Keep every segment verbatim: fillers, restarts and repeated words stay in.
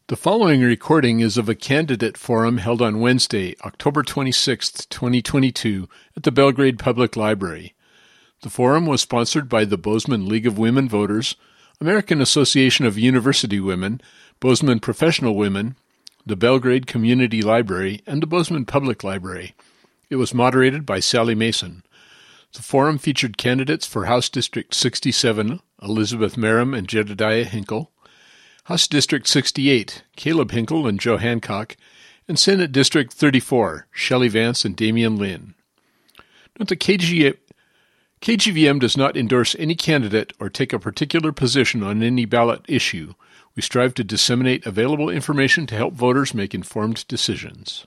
The following recording is of a candidate forum held on Wednesday, October twenty-sixth, twenty twenty-two, at the Belgrade Public Library. The forum was sponsored by the Bozeman League of Women Voters, American Association of University Women, Bozeman Professional Women, the Belgrade Community Library, and the Bozeman Public Library. It was moderated by Sally Mason. The forum featured candidates for House District sixty-seven, Elizabeth Merrim and Jedediah Hinkle, House District sixty-eight, Caleb Hinkle and Joe Hancock, and Senate District thirty-four, Shelley Vance and Damian Lynn. Note that K G, K G V M does not endorse any candidate or take a particular position on any ballot issue. We strive to disseminate available information to help voters make informed decisions.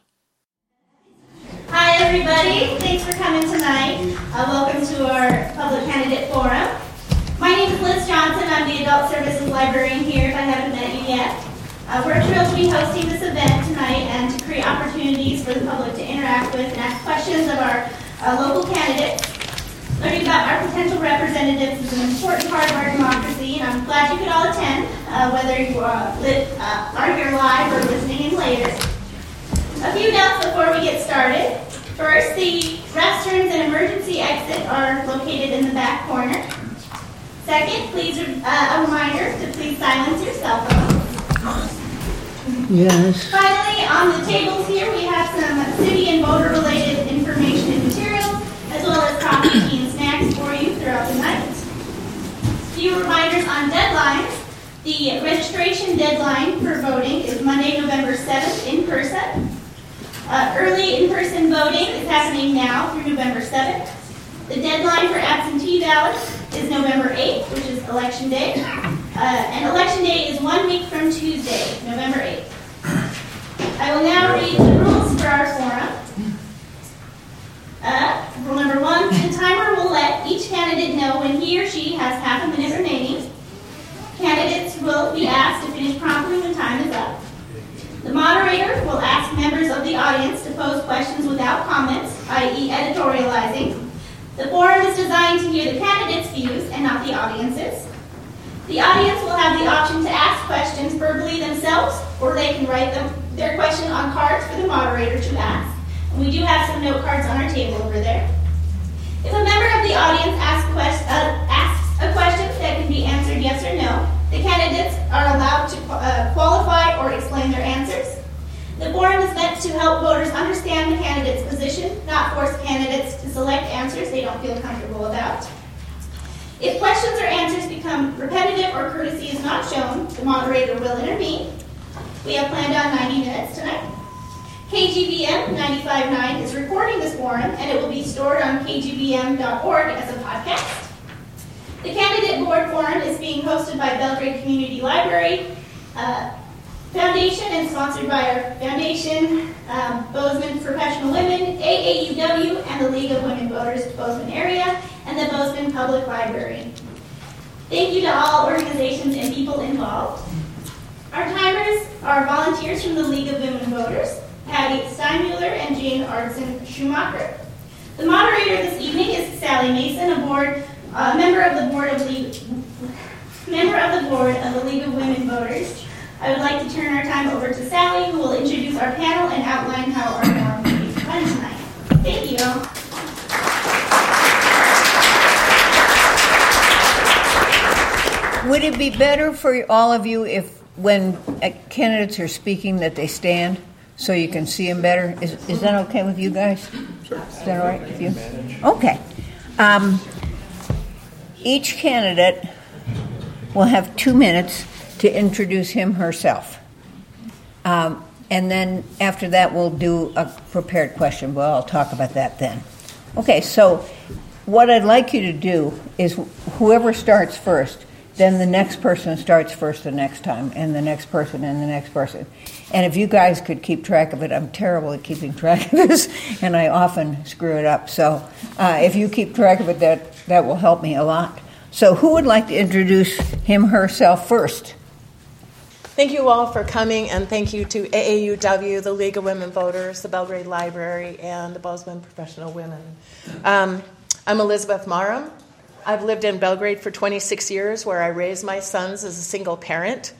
Hi, everybody. Thanks for coming tonight. Uh, welcome to our Public Candidate Forum. My name is Liz Johnson. I'm the Adult Services Librarian here, if I haven't met you yet. Uh, we're thrilled to be hosting this event tonight and to create opportunities for the public to interact with and ask questions of our uh, local candidates. Learning about our potential representatives is an important part of our democracy, and I'm glad you could all attend, uh, whether you are, lit, uh, are here live or listening in later. A few notes before we get started. First, the restrooms and emergency exit are located in the back corner. Second, please, uh, a reminder to please silence your cell phones. Yes. Finally, on the tables here, we have some city and voter-related information and materials, as well as coffee, tea, and snacks for you throughout the night. A few reminders on deadlines. The registration deadline for voting is Monday, November seventh, in person. Uh, early in-person voting is happening now through November seventh. The deadline for absentee ballots is November eighth, which is Election Day. Uh, and Election Day is one week from Tuesday, November eighth. I will now read the rules for our forum. Uh, rule number one, the timer will let each candidate know when he or she has half a minute remaining. Candidates will be asked to finish promptly when time is up. The moderator will ask members of the audience to pose questions without comments, that is editorializing. The forum is designed to hear the candidates' views and not the audience's. The audience will have the option to ask questions verbally themselves, or they can write them, their question on cards for the moderator to ask. And we do have some note cards on our table over there. If a member of the audience asks, quest, uh, asks a question that can be answered yes or no, the candidates are allowed to uh, qualify or explain their answers. The forum is meant to help voters understand the candidate's position, not force candidates to select answers they don't feel comfortable about. If questions or answers become repetitive or courtesy is not shown, the moderator will intervene. We have planned on ninety minutes tonight. K G V M ninety-five point nine is recording this forum, and it will be stored on K G V M dot org as a podcast. The Candidate Board Forum is being hosted by Belgrade Community Library uh, Foundation and sponsored by our foundation, um, Bozeman Professional Women, A A U W, and the League of Women Voters Bozeman Area, and the Bozeman Public Library. Thank you to all organizations and people involved. Our timers are volunteers from the League of Women Voters, Patty Steinmuller and Jane Ardson Schumacher. The moderator this evening is Sally Mason, a board uh, member of the board of League, member of the board of the League of Women Voters. I would like to turn our time over to Sally, who will introduce our panel and outline how our forum will be run tonight. Thank you. Would it be better for all of you if, when candidates are speaking, that they stand so you can see them better? Is is that okay with you guys? Sure. Is that all right with you? Okay. Um, each candidate will have two minutes to introduce him herself. Um, and then after that, we'll do a prepared question. Well, I'll talk about that then. Okay, so what I'd like you to do is whoever starts first, then the next person starts first the next time, and the next person, and the next person. And if you guys could keep track of it, I'm terrible at keeping track of this, and I often screw it up. So uh, if you keep track of it, that, that will help me a lot. So who would like to introduce him herself first? Thank you all for coming, and thank you to A A U W, the League of Women Voters, the Belgrade Library, and the Bozeman Professional Women. Um, I'm Elizabeth Merrim. I've lived in Belgrade for twenty-six years, where I raised my sons as a single parent.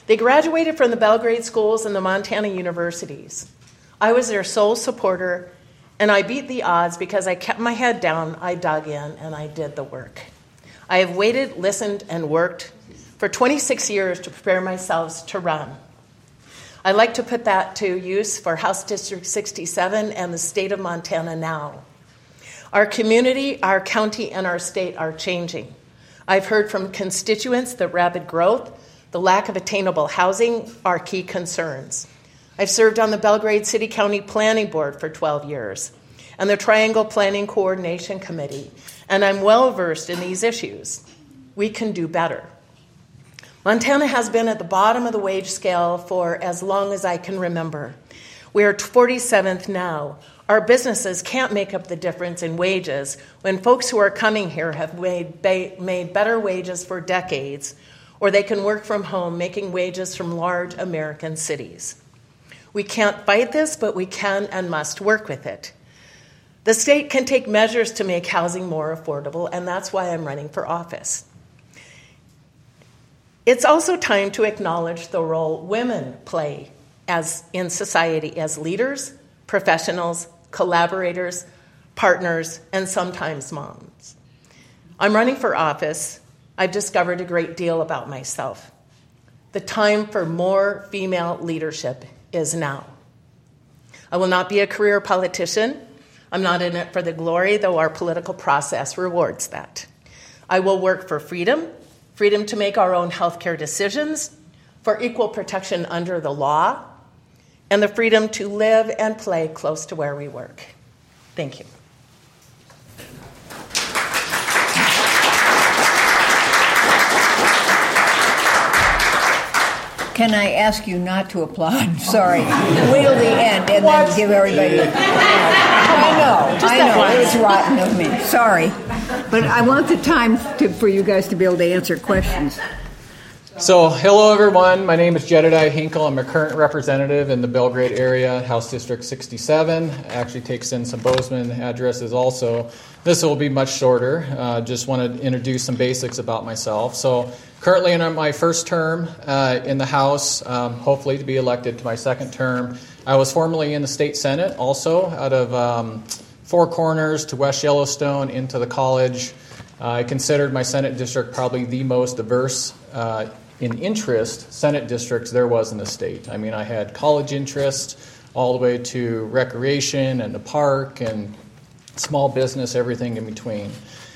They graduated from the Belgrade schools and the Montana universities. I was their sole supporter, and I beat the odds because I kept my head down, I dug in, and I did the work. I have waited, listened, and worked for twenty-six years to prepare myself to run. I'd like to put that to use for House District sixty-seven and the state of Montana now. Our community, our county, and our state are changing. I've heard from constituents that rapid growth, the lack of attainable housing are key concerns. I've served on the Belgrade City County Planning Board for twelve years and the Triangle Planning Coordination Committee, and I'm well versed in these issues. We can do better. Montana has been at the bottom of the wage scale for as long as I can remember. We are forty-seventh now. Our businesses can't make up the difference in wages when folks who are coming here have made, ba- made better wages for decades, or they can work from home making wages from large American cities. We can't fight this, but we can and must work with it. The state can take measures to make housing more affordable, and that's why I'm running for office. It's also time to acknowledge the role women play as in society as leaders, professionals, collaborators, partners, and sometimes moms. I'm running for office. I've discovered a great deal about myself. The time for more female leadership is now. I will not be a career politician. I'm not in it for the glory, though our political process rewards that. I will work for freedom, freedom to make our own healthcare decisions, for equal protection under the law, and the freedom to live and play close to where we work. Thank you. Can I ask you not to applaud? Sorry. Wait till the end and what? Then give everybody a I know, Just I know. It was rotten of me. Sorry. But I want the time to, for you guys to be able to answer questions. So, hello everyone. My name is Jedediah Hinkle. I'm a current representative in the Belgrade area, House District sixty-seven. Actually takes in some Bozeman addresses also. This will be much shorter. Uh, just want to introduce some basics about myself. So, currently in my first term uh, in the House, um, hopefully to be elected to my second term. I was formerly in the State Senate also, out of um, Four Corners to West Yellowstone into the college. Uh, I considered my Senate district probably the most diverse uh, in interest Senate districts there was in the state. I mean, I had college interest all the way to recreation and the park and small business, everything in between.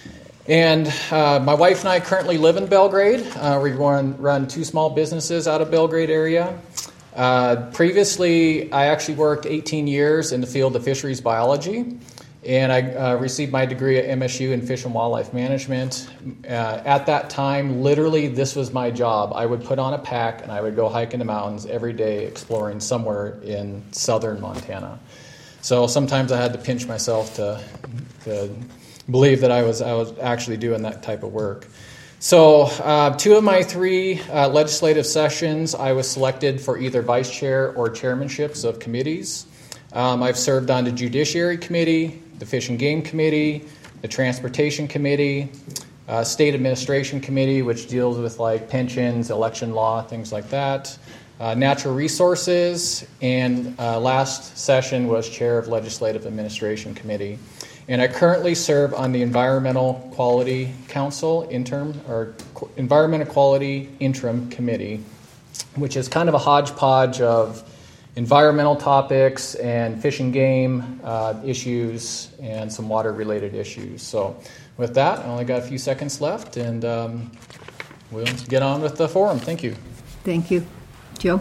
And uh, my wife and I currently live in Belgrade. Uh, we run, run two small businesses out of Belgrade area. Uh, previously, I actually worked eighteen years in the field of fisheries biology, and I uh, received my degree at M S U in Fish and Wildlife Management. Uh, at that time, literally, this was my job. I would put on a pack, and I would go hike in the mountains every day exploring somewhere in southern Montana. So sometimes I had to pinch myself to, to believe that I was I was actually doing that type of work. So uh, two of my three uh, legislative sessions, I was selected for either vice chair or chairmanships of committees. Um, I've served on the Judiciary Committee, the Fish and Game Committee, the Transportation Committee, uh, State Administration Committee, which deals with like pensions, election law, things like that, uh, Natural Resources, and uh, last session was chair of Legislative Administration Committee. And I currently serve on the Environmental Quality Council interim or Environmental Quality Interim Committee, which is kind of a hodgepodge of environmental topics and fish and game uh, issues and some water-related issues. So with that, I only got a few seconds left, and um, we'll get on with the forum. Thank you. Thank you. Joe?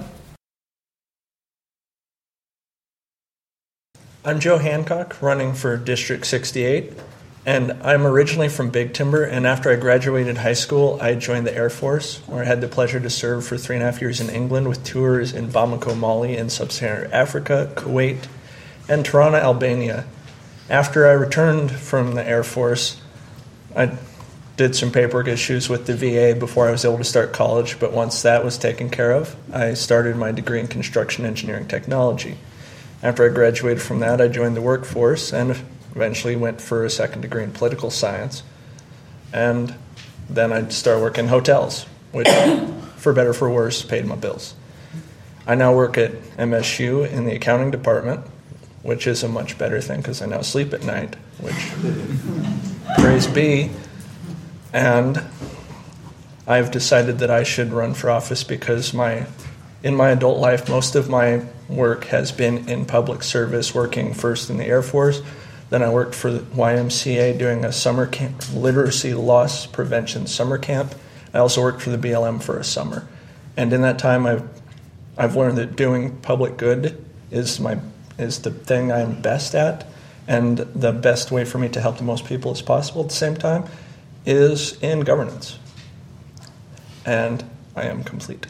I'm Joe Hancock, running for District sixty-eight, and I'm originally from Big Timber, and after I graduated high school, I joined the Air Force, where I had the pleasure to serve for three and a half years in England with tours in Bamako, Mali, in Sub-Saharan Africa, Kuwait, and Tirana, Albania. After I returned from the Air Force, I did some paperwork issues with the V A before I was able to start college, but once that was taken care of, I started my degree in construction engineering technology. After I graduated from that, I joined the workforce and eventually went for a second degree in political science. And then I started working in hotels, which for better or for worse, paid my bills. I now work at M S U in the accounting department, which is a much better thing because I now sleep at night, which praise be. And I've decided that I should run for office because my, in my adult life, most of my work has been in public service, working first in the Air Force. Then I worked for the Y M C A doing a summer camp, literacy loss prevention summer camp. I also worked for the B L M for a summer. And in that time, I've, I've learned that doing public good is my is the thing I'm best at. And the best way for me to help the most people as possible at the same time is in governance. And I am complete.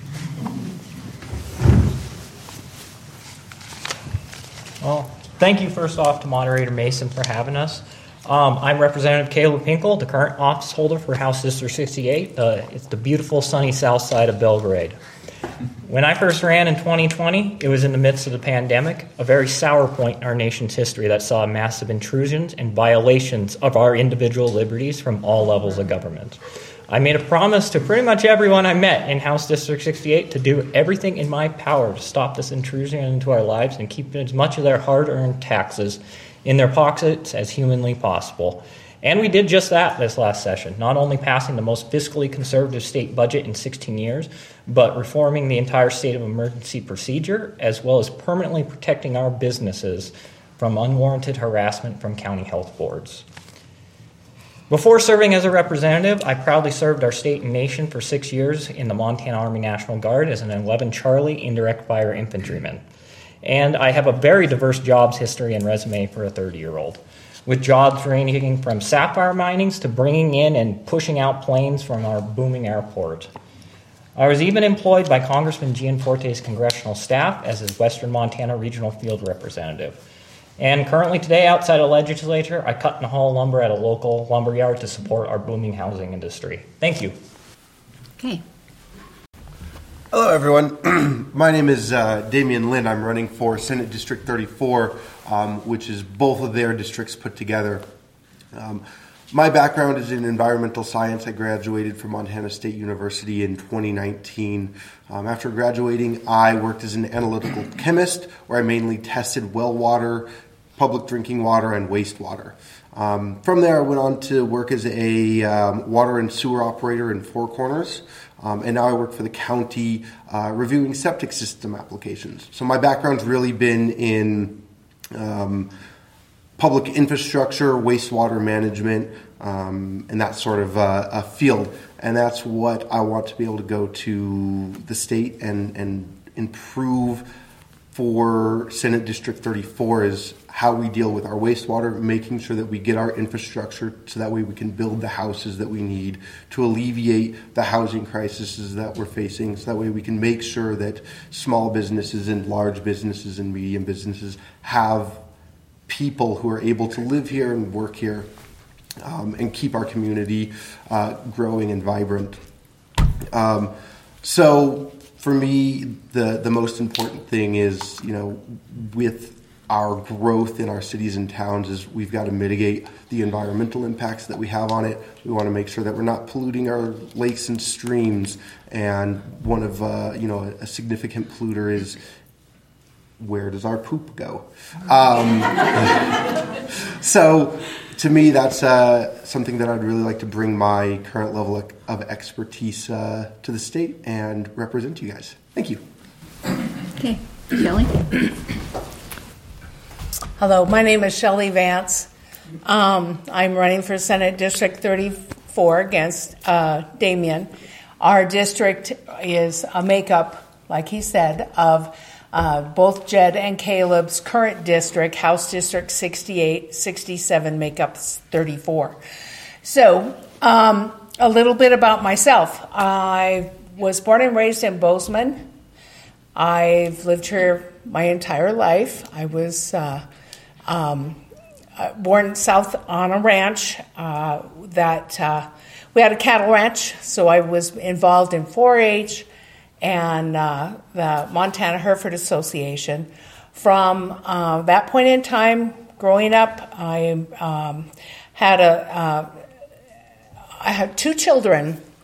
Well, thank you first off to Moderator Mason for having us. Um, I'm Representative Caleb Hinkle, the current office holder for House District sixty-eight. Uh, it's the beautiful sunny south side of Belgrade. When I first ran in twenty twenty, it was in the midst of the pandemic, a very sour point in our nation's history that saw massive intrusions and violations of our individual liberties from all levels of government. I made a promise to pretty much everyone I met in House District sixty-eight to do everything in my power to stop this intrusion into our lives and keep as much of their hard-earned taxes in their pockets as humanly possible. And we did just that this last session, not only passing the most fiscally conservative state budget in sixteen years, but reforming the entire state of emergency procedure, as well as permanently protecting our businesses from unwarranted harassment from county health boards. Before serving as a representative, I proudly served our state and nation for six years in the Montana Army National Guard as an eleven Charlie indirect fire infantryman. And I have a very diverse jobs history and resume for a thirty-year-old, with jobs ranging from sapphire minings to bringing in and pushing out planes from our booming airport. I was even employed by Congressman Gianforte's congressional staff as his Western Montana Regional Field Representative. And currently today, outside the legislature, I cut and haul lumber at a local lumber yard to support our booming housing industry. Thank you. Okay. Hello, everyone. My name is uh, Damian Lynn. I'm running for Senate District thirty-four, um, which is both of their districts put together. Um, my background is in environmental science. I graduated from Montana State University in twenty nineteen. Um, after graduating, I worked as an analytical chemist, where I mainly tested well water, public drinking water, and wastewater. Um, from there, I went on to work as a um, water and sewer operator in Four Corners. Um, and now I work for the county uh, reviewing septic system applications. So my background's really been in um, public infrastructure, wastewater management, um, and that sort of uh, a field. And that's what I want to be able to go to the state and, and improve for Senate District thirty-four is how we deal with our wastewater, making sure that we get our infrastructure so that way we can build the houses that we need to alleviate the housing crises that we're facing, so that way we can make sure that small businesses and large businesses and medium businesses have people who are able to live here and work here um, and keep our community uh, growing and vibrant. Um, so for me, the, the most important thing is, you know, with our growth in our cities and towns is we've got to mitigate the environmental impacts that we have on it. We want to make sure that we're not polluting our lakes and streams. And one of, uh, you know, a, a significant polluter is, where does our poop go? Um, so to me, that's uh, something that I'd really like to bring my current level of expertise uh, to the state and represent you guys. Thank you. Okay. Shelley? Hello, my name is Shelley Vance. Um, I'm running for Senate District thirty-four against uh, Damian. Our district is a makeup, like he said, of uh, both Jed and Caleb's current district, House District sixty-eight, sixty-seven, makeup thirty-four. So, um, a little bit about myself. I was born and raised in Bozeman. I've lived here my entire life. I was uh, um, born south on a ranch uh, that uh, we had a cattle ranch, so I was involved in four H and uh, the Montana Hereford Association. From uh, that point in time, growing up, I um, had a uh, I had two children,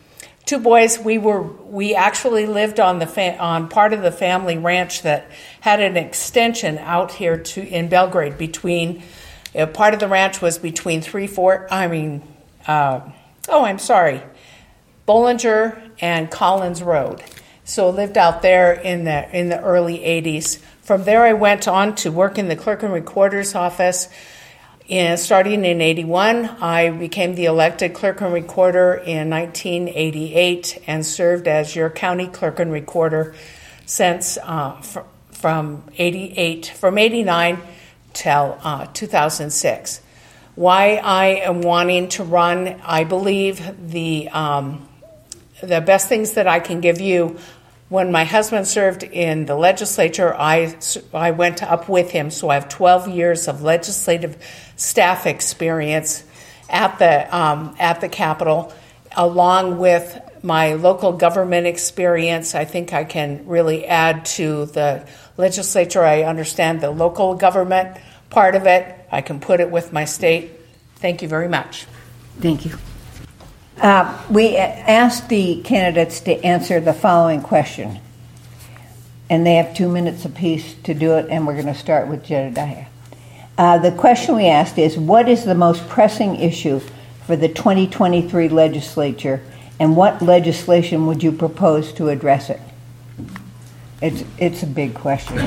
two boys. We were we actually lived on the fa- on part of the family ranch that had an extension out here to in Belgrade. Between uh, part of the ranch was between three four. I mean, uh, oh, I'm sorry, Bollinger and Collins Road. So lived out there in the in the early eighties. From there, I went on to work in the clerk and recorder's office. And starting in eighty-one, I became the elected clerk and recorder in nineteen eighty-eight and served as your county clerk and recorder since uh, fr- from eighty-eight, from eighty-nine till uh, two thousand six. Why I am wanting to run, I believe the um, the best things that I can give you. When my husband served in the legislature, I, I went up with him, so I have twelve years of legislative staff experience at the um, at the Capitol, along with my local government experience. I think I can really add to the legislature. I understand the local government part of it. I can put it with my state. Thank you very much. Thank you. Uh, we asked the candidates to answer the following question, and they have two minutes apiece to do it, and we're going to start with Jedediah. Uh, the question we asked is, what is the most pressing issue for the twenty twenty-three legislature, and what legislation would you propose to address it? It's, it's a big question.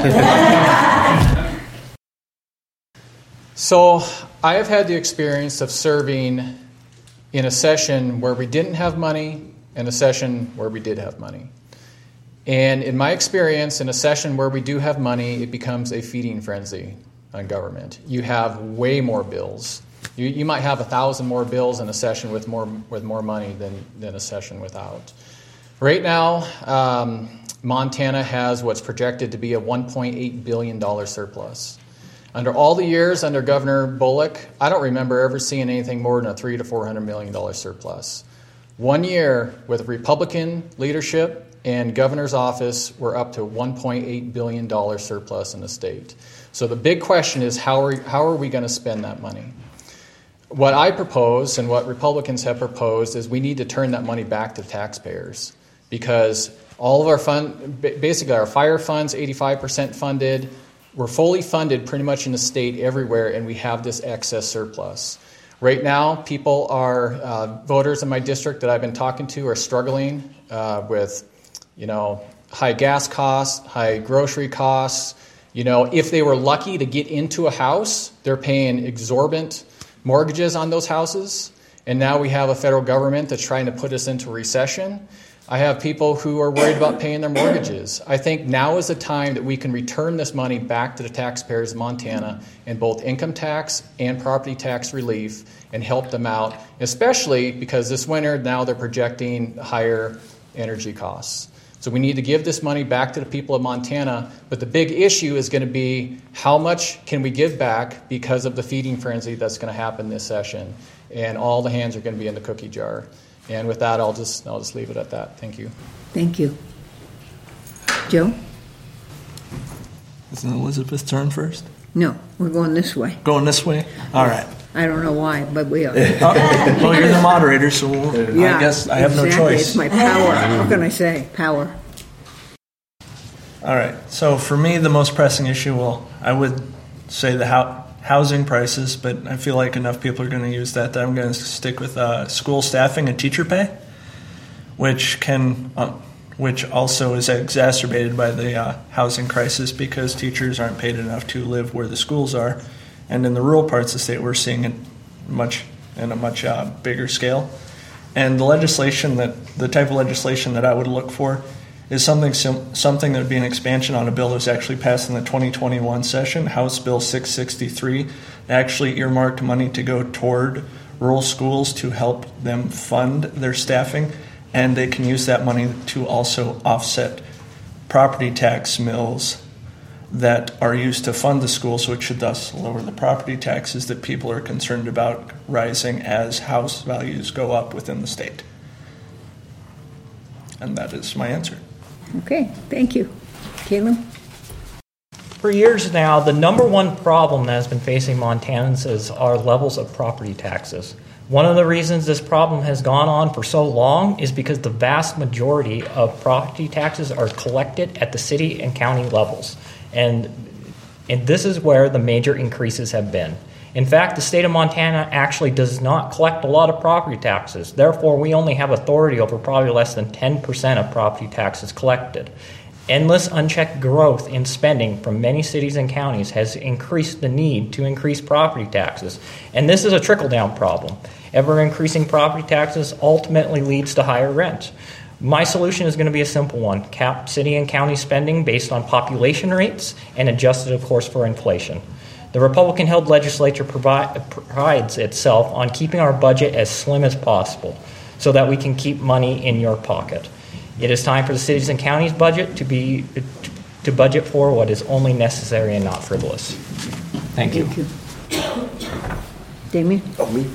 So I have had the experience of serving in a session where we didn't have money and a session where we did have money. And in my experience, in a session where we do have money, it becomes a feeding frenzy on government. You have way more bills. You, you might have a thousand more bills in a session with more with more money than, than a session without. Right now, um, Montana has what's projected to be a one point eight billion dollars surplus. Under all the years under Governor Bullock, I don't remember ever seeing anything more than a three to four hundred million dollars surplus. One year with Republican leadership and governor's office, we're up to one point eight billion dollars surplus in the state. So the big question is, how are how are we going to spend that money? What I propose and what Republicans have proposed is we need to turn that money back to taxpayers, because all of our fund, basically our fire funds, eighty-five percent funded. We're fully funded pretty much in the state everywhere, and we have this excess surplus. Right now, people are, uh, voters in my district that I've been talking to are struggling uh, with, you know, high gas costs, high grocery costs. You know, if they were lucky to get into a house, they're paying exorbitant mortgages on those houses. And now we have a federal government that's trying to put us into recession. I have people who are worried about paying their mortgages. I think now is the time that we can return this money back to the taxpayers of Montana in both income tax and property tax relief and help them out, especially because this winter now they're projecting higher energy costs. So we need to give this money back to the people of Montana, but the big issue is going to be how much can we give back because of the feeding frenzy that's going to happen this session, and all the hands are going to be in the cookie jar. And with that, I'll just I'll just leave it at that. Thank you. Thank you. Joe? Isn't Elizabeth's turn first? No, we're going this way. Going this way? All right. I don't know why, but we are. Well, you're the moderator, so we'll, yeah, I guess I have exactly. no choice. It's my power. What can I say? Power. All right. So for me, the most pressing issue, well, I would say the ho- housing prices, but I feel like enough people are going to use that that I'm going to stick with uh, school staffing and teacher pay, which can, uh, which also is exacerbated by the uh, housing crisis because teachers aren't paid enough to live where the schools are, and in the rural parts of the state, we're seeing it much in a much uh, bigger scale. And the legislation that the type of legislation that I would look for is something sim- something that would be an expansion on a bill that was actually passed in the twenty twenty-one session, House Bill six sixty-three, that actually earmarked money to go toward rural schools to help them fund their staffing, and they can use that money to also offset property tax mills that are used to fund the schools, which should thus lower the property taxes that people are concerned about rising as house values go up within the state. And that is my answer. Okay, thank you. Caleb? For years now, the number one problem that has been facing Montanans is our levels of property taxes. One of the reasons this problem has gone on for so long is because the vast majority of property taxes are collected at the city and county levels. And, and this is where the major increases have been. In fact, the state of Montana actually does not collect a lot of property taxes. Therefore, we only have authority over probably less than ten percent of property taxes collected. Endless unchecked growth in spending from many cities and counties has increased the need to increase property taxes. And this is a trickle-down problem. Ever-increasing property taxes ultimately leads to higher rent. My solution is going to be a simple one. Cap city and county spending based on population rates and adjusted, of course, for inflation. The Republican-held legislature provi- prides itself on keeping our budget as slim as possible so that we can keep money in your pocket. It is time for the cities and counties' budget to be to budget for what is only necessary and not frivolous. Thank you. Thank you. Damien? Oh, me.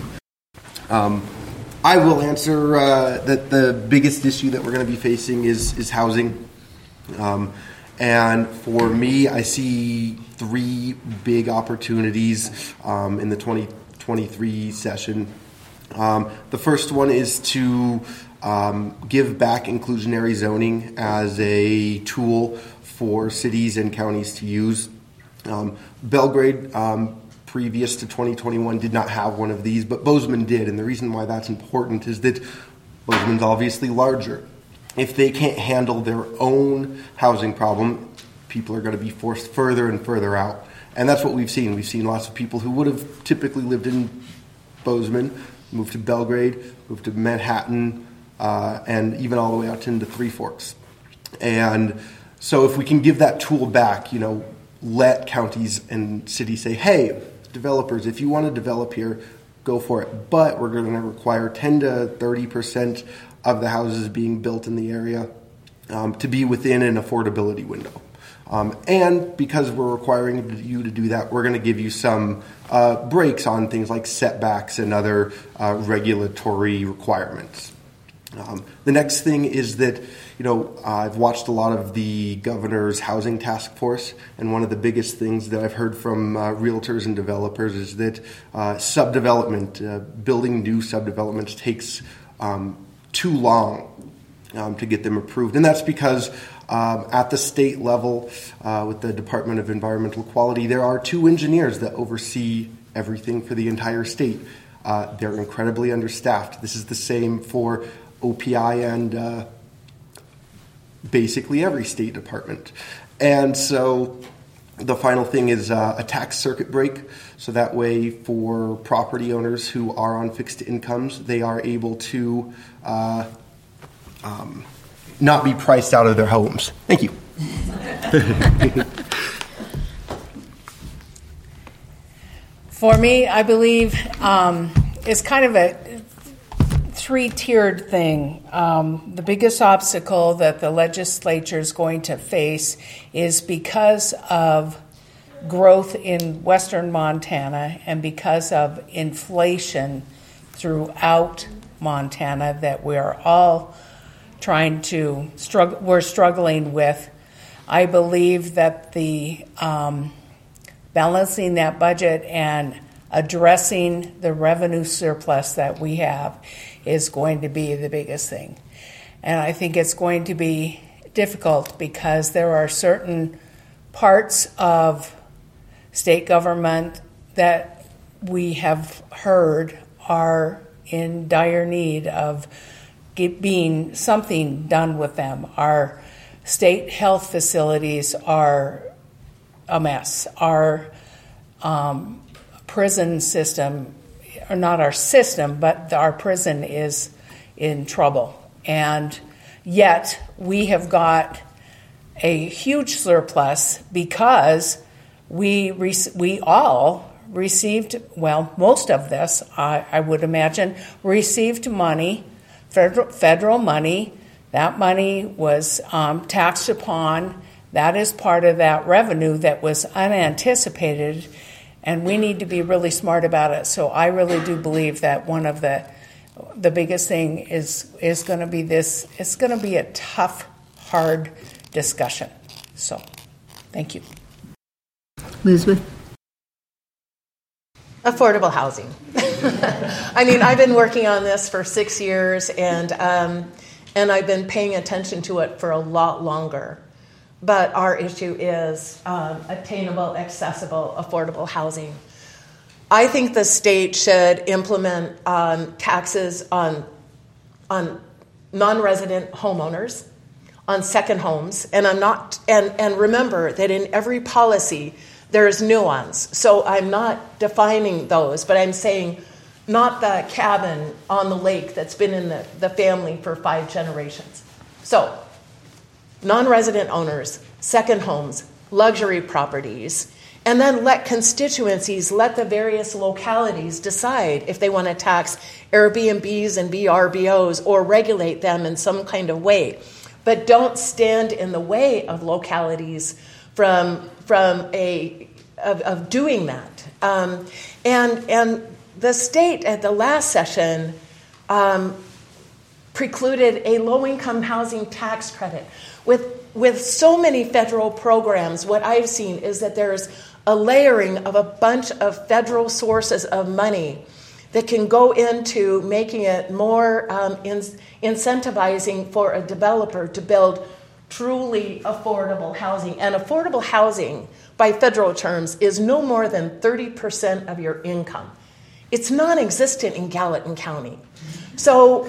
Um, I will answer uh, that the biggest issue that we're going to be facing is is housing. Um, and for me, I see three big opportunities um, in the twenty twenty-three session. Um, the first one is to um, give back inclusionary zoning as a tool for cities and counties to use. Um, Belgrade, um, previous to twenty twenty-one, did not have one of these, but Bozeman did. And the reason why that's important is that Bozeman's obviously larger. If they can't handle their own housing problem, people are going to be forced further and further out. And that's what we've seen. We've seen lots of people who would have typically lived in Bozeman move to Belgrade, move to Manhattan, uh, and even all the way out into Three Forks. And so if we can give that tool back, you know, let counties and cities say, hey, developers, if you want to develop here, go for it. But we're going to require ten to thirty percent of the houses being built in the area um, to be within an affordability window. Um, and because we're requiring you to do that, we're going to give you some uh, breaks on things like setbacks and other uh, regulatory requirements. Um, the next thing is that, you know, uh, I've watched a lot of the governor's housing task force, and one of the biggest things that I've heard from uh, realtors and developers is that uh, subdevelopment, uh, building new subdevelopments takes um, too long um, to get them approved. And that's because um, at the state level, uh, with the Department of Environmental Quality, there are two engineers that oversee everything for the entire state. Uh, they're incredibly understaffed. This is the same for O P I and uh, basically every state department. And so the final thing is uh, a tax circuit break. So that way for property owners who are on fixed incomes, they are able to uh, um, not be priced out of their homes. Thank you. For me, I believe um, it's kind of a three-tiered thing. Um, the biggest obstacle that the legislature is going to face is because of growth in western Montana and because of inflation throughout Montana that we're all trying to struggle, we're struggling with. I believe that the um, balancing that budget and addressing the revenue surplus that we have is going to be the biggest thing. And I think it's going to be difficult because there are certain parts of state government that we have heard are in dire need of get, being something done with them. Our state health facilities are a mess. Our um, prison system, or not our system, but our prison is in trouble. And yet we have got a huge surplus because we rec- we all received, well, most of this, I, I would imagine, received money, federal, federal money. That money was um, taxed upon. That is part of that revenue that was unanticipated, and we need to be really smart about it. So I really do believe that one of the the biggest thing is is going to be this. It's going to be a tough, hard discussion. So, thank you. Elizabeth? Affordable housing. I mean, I've been working on this for six years, and um, and I've been paying attention to it for a lot longer. But our issue is um, attainable, accessible, affordable housing. I think the state should implement um, taxes on on non-resident homeowners, on second homes, and I'm not. And and remember that in every policy there is nuance. So I'm not defining those, but I'm saying not the cabin on the lake that's been in the, the family for five generations. So non-resident owners, second homes, luxury properties, and then let constituencies, let the various localities decide if they want to tax Airbnbs and V R B Os or regulate them in some kind of way. But don't stand in the way of localities from from a of, of doing that. Um, and and the state at the last session um, precluded a low-income housing tax credit. With with so many federal programs, what I've seen is that there's a layering of a bunch of federal sources of money that can go into making it more um, in, incentivizing for a developer to build truly affordable housing. And affordable housing, by federal terms, is no more than thirty percent of your income. It's non-existent in Gallatin County. So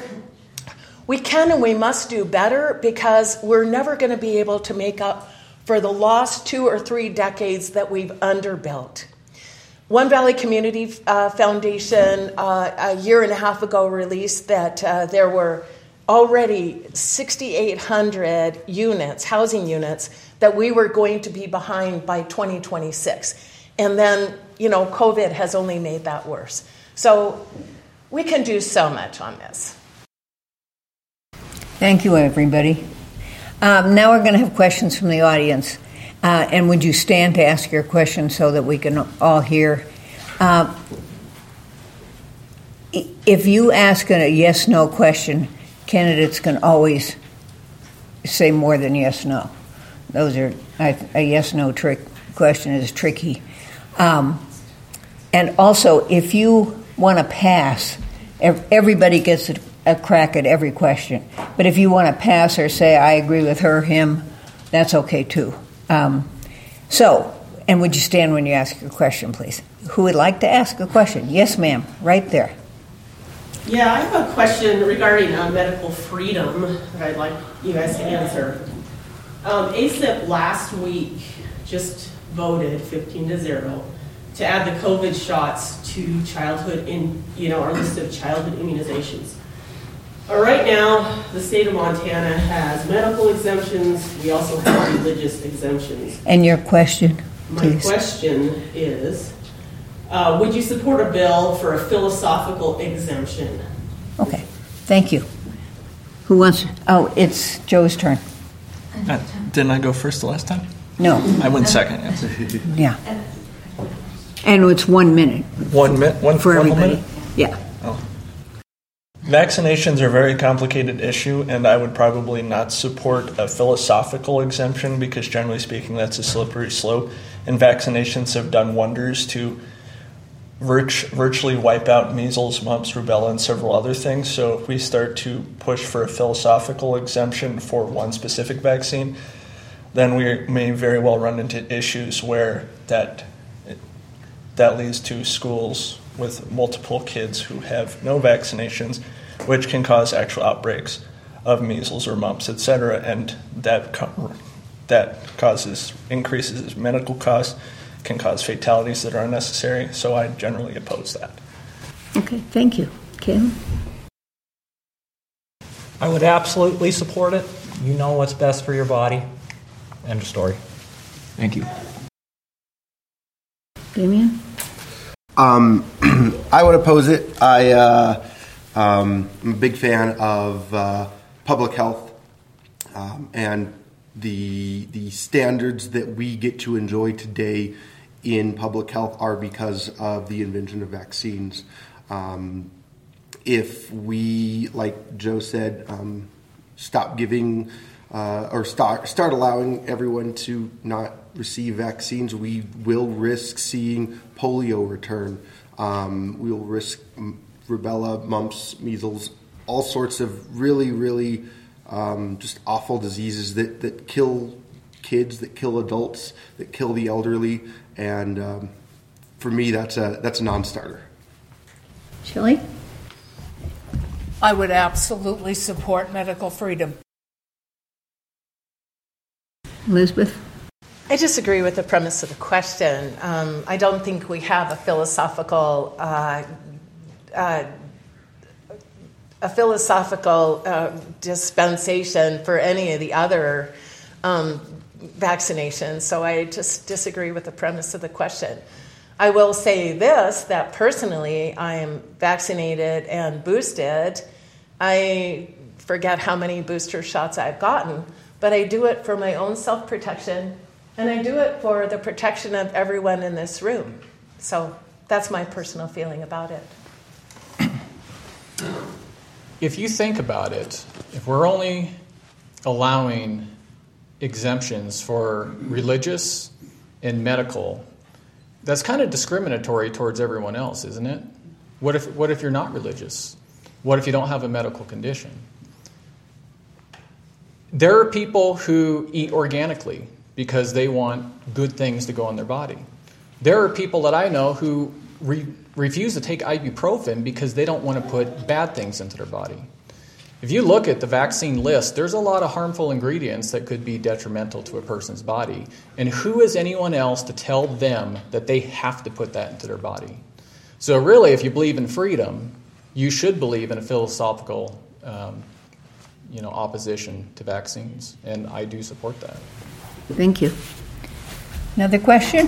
we can and we must do better, because we're never going to be able to make up for the lost two or three decades that we've underbuilt. One Valley Community uh, Foundation uh, a year and a half ago released that uh, there were already six thousand eight hundred units, housing units, that we were going to be behind by twenty twenty-six. And then, you know, COVID has only made that worse. So we can do so much on this. Thank you, everybody. Um, now we're going to have questions from the audience. Uh, and would you stand to ask your question so that we can all hear? Uh, if you ask a yes-no question, candidates can always say more than yes-no. Those are a yes-no trick question is tricky. Um, and also, if you want to pass, everybody gets a, a crack at every question. But if you want to pass or say, I agree with her, him, that's okay too. Um, so, and would you stand when you ask your question, please? Who would like to ask a question? Yes, ma'am, right there. Yeah, I have a question regarding uh, medical freedom that I'd like you guys to answer. Um, A C I P last week just voted fifteen to zero to add the COVID shots to childhood in, you know, our list of childhood immunizations. Uh, right now, the state of Montana has medical exemptions. We also have religious exemptions. And your question, please. My question is, uh, would you support a bill for a philosophical exemption? Okay, thank you. Who wants? Oh, it's Joe's turn. Uh, didn't I go first the last time? No. I went second, yes. Yeah. And it's one minute. One minute? One, for one everybody. Minute? Yeah. Oh. Vaccinations are a very complicated issue, and I would probably not support a philosophical exemption because, generally speaking, that's a slippery slope. And vaccinations have done wonders to virt- virtually wipe out measles, mumps, rubella, and several other things. So if we start to push for a philosophical exemption for one specific vaccine, then we may very well run into issues where that that leads to schools with multiple kids who have no vaccinations, which can cause actual outbreaks of measles or mumps, et cetera, and that co- that causes increases in medical costs, can cause fatalities that are unnecessary. So I generally oppose that. Okay, thank you, Caleb. I would absolutely support it. You know what's best for your body. End of story. Thank you. Damien? Um, I would oppose it. I, uh, um, I'm a big fan of uh, public health um, and the the standards that we get to enjoy today in public health are because of the invention of vaccines. Um, if we, like Joe said, um, stop giving uh, or start start allowing everyone to not receive vaccines, we will risk seeing polio return. Um, we'll risk rubella, mumps, measles, all sorts of really, really um, just awful diseases that, that kill kids, that kill adults, that kill the elderly, and um, for me, that's a that's a non-starter. Shelley? I would absolutely support medical freedom. Elizabeth? I disagree with the premise of the question. Um, I don't think we have a philosophical uh, uh, a philosophical uh, dispensation for any of the other um, vaccinations. So I just disagree with the premise of the question. I will say this, that personally I am vaccinated and boosted. I forget how many booster shots I've gotten, but I do it for my own self-protection, and I do it for the protection of everyone in this room. So that's my personal feeling about it. If you think about it, if we're only allowing exemptions for religious and medical, that's kind of discriminatory towards everyone else, isn't it? What if what if you're not religious? What if you don't have a medical condition? There are people who eat organically because they want good things to go in their body. There are people that I know who re- refuse to take ibuprofen because they don't want to put bad things into their body. If you look at the vaccine list, there's a lot of harmful ingredients that could be detrimental to a person's body. And who is anyone else to tell them that they have to put that into their body? So really, if you believe in freedom, you should believe in a philosophical um, you know, opposition to vaccines. And I do support that. Thank you. Another question?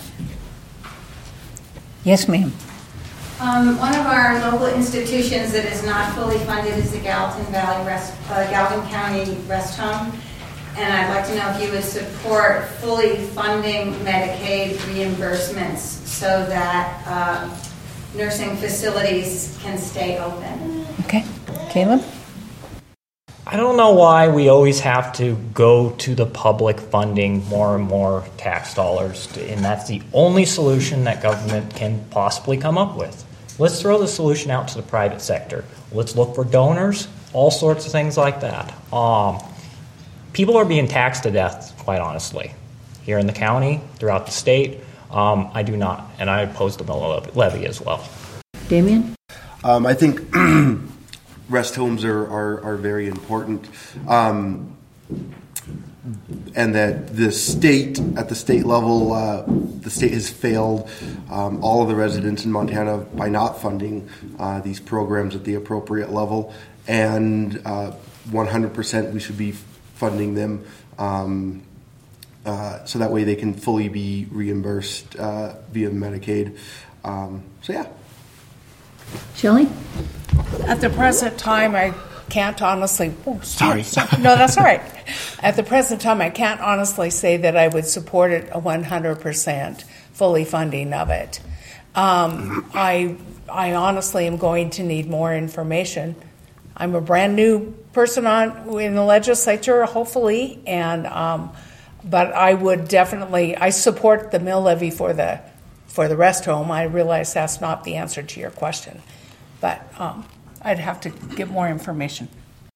Yes, ma'am. Um, one of our local institutions that is not fully funded is the Gallatin Valley Rest, uh, Gallatin County Rest Home, and I'd like to know if you would support fully funding Medicaid reimbursements so that uh, nursing facilities can stay open. Okay. Caleb? I don't know why we always have to go to the public funding more and more tax dollars, to, and that's the only solution that government can possibly come up with. Let's throw the solution out to the private sector. Let's look for donors, all sorts of things like that. Um, people are being taxed to death, quite honestly, here in the county, throughout the state. Um, I do not, and I oppose the mill levy as well. Damien? Um, I think rest homes are, are, are very important, um, and that the state, at the state level, uh, the state has failed um, all of the residents in Montana by not funding uh, these programs at the appropriate level, and uh, one hundred percent we should be funding them um, uh, so that way they can fully be reimbursed uh, via Medicaid. Um, so yeah. Shelley? At the present time, I can't honestly... Oh, sorry. No, that's all right. At the present time, I can't honestly say that I would support it a one hundred percent fully funding of it. Um, I, I honestly am going to need more information. I'm a brand new person on in the legislature, hopefully, and um, but I would definitely... I support the mill levy for the, for the rest home. I realize that's not the answer to your question. But um, I'd have to get more information.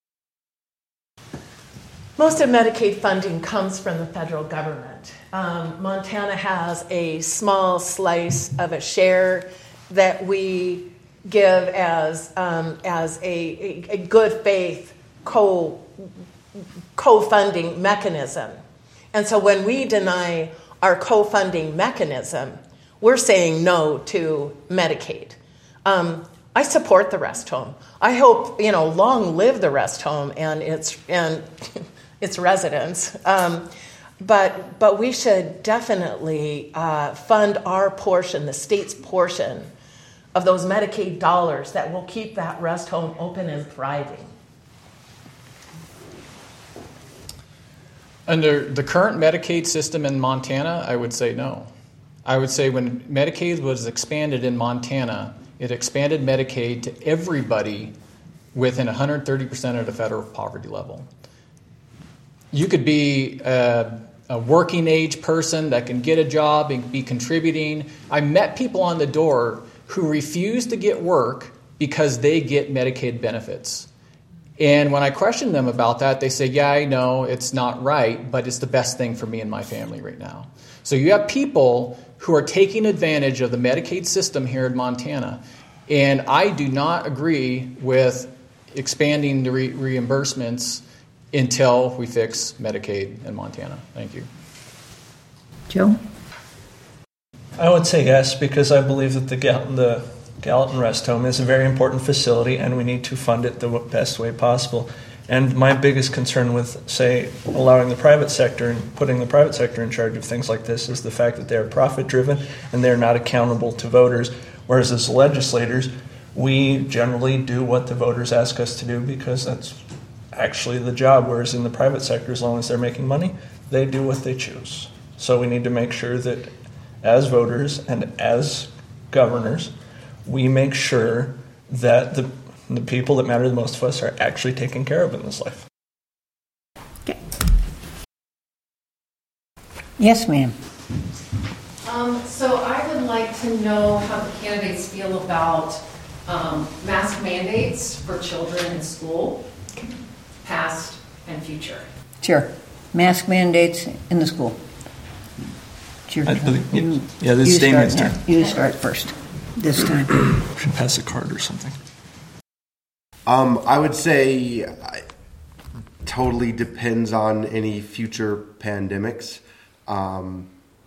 Most of Medicaid funding comes from the federal government. Um, Montana has a small slice of a share that we give as um, as a, a, a good faith co co-funding mechanism. And so when we deny our co-funding mechanism, we're saying no to Medicaid. Um, I support the rest home. I hope, you know, long live the rest home and its and its residents. Um, but but we should definitely uh, fund our portion, the state's portion, of those Medicaid dollars that will keep that rest home open and thriving. Under the current Medicaid system in Montana, I would say no. I would say when Medicaid was expanded in Montana, it expanded Medicaid to everybody within one hundred thirty percent of the federal poverty level. You could be a, a working age person that can get a job and be contributing. I met people on the door who refuse to get work because they get Medicaid benefits. And when I question them about that, they say, yeah, I know it's not right, but it's the best thing for me and my family right now. So you have people who are taking advantage of the Medicaid system here in Montana. And I do not agree with expanding the re- reimbursements until we fix Medicaid in Montana. Thank you. Joe? I would say yes, because I believe that the Gal- the Gallatin Rest Home is a very important facility, and we need to fund it the best way possible. And my biggest concern with, say, allowing the private sector and putting the private sector in charge of things like this is the fact that they're profit-driven and they're not accountable to voters, whereas as legislators, we generally do what the voters ask us to do because that's actually the job, whereas in the private sector, as long as they're making money, they do what they choose. So we need to make sure that as voters and as governors, we make sure that the the people that matter the most to us are actually taken care of in this life. Okay. Yes, ma'am. Um, so I would like to know how the candidates feel about um, mask mandates for children in school, past and future. Sure. Mask mandates in the school. Sure. I believe, yeah, You- yeah, this you is Damien's start turn. now. You start first this time. Should pass a card or something. Um, I would say it totally depends on any future pandemics. Um,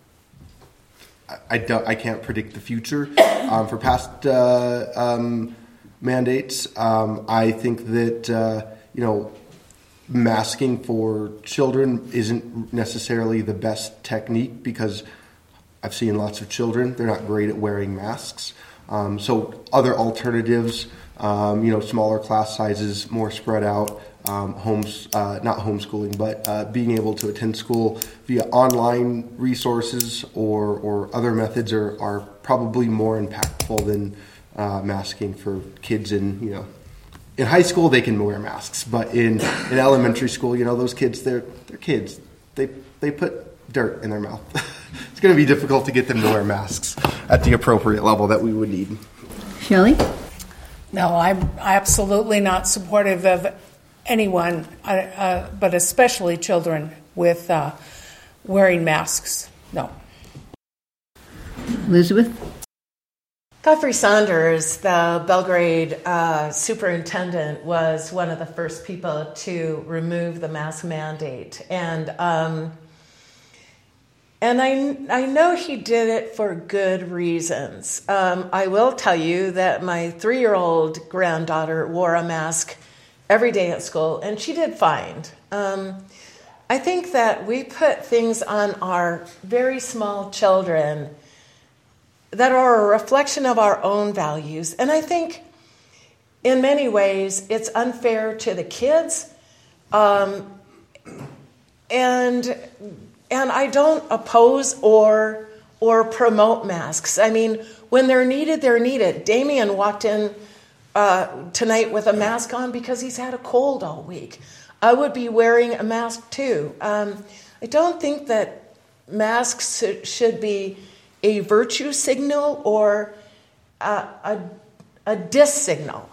I, I, don't, I can't predict the future. Um, for past uh, um, mandates, um, I think that, uh, you know, masking for children isn't necessarily the best technique because I've seen lots of children. They're not great at wearing masks. Um, so other alternatives, um, you know, smaller class sizes, more spread out, um, homes, uh, not homeschooling, but uh, being able to attend school via online resources or, or other methods are, are probably more impactful than uh, masking for kids in, you know, in high school they can wear masks, but in, in elementary school, you know, those kids, they're they're kids. They they put dirt in their mouth. It's going to be difficult to get them to wear masks at the appropriate level that we would need. Shelley? No, I'm absolutely not supportive of anyone, uh, uh, but especially children, with uh, wearing masks. No. Elizabeth? Godfrey Saunders, the Belgrade uh, superintendent, was one of the first people to remove the mask mandate. And um, and I, I know he did it for good reasons. Um, I will tell you that my three-year-old granddaughter wore a mask every day at school, and she did fine. Um, I think that we put things on our very small children that are a reflection of our own values. And I think in many ways it's unfair to the kids. Um, and and I don't oppose or or promote masks. I mean, when they're needed, they're needed. Damien walked in uh, tonight with a mask on because he's had a cold all week. I would be wearing a mask too. Um, I don't think that masks should be a virtue signal or a, a, a dis signal.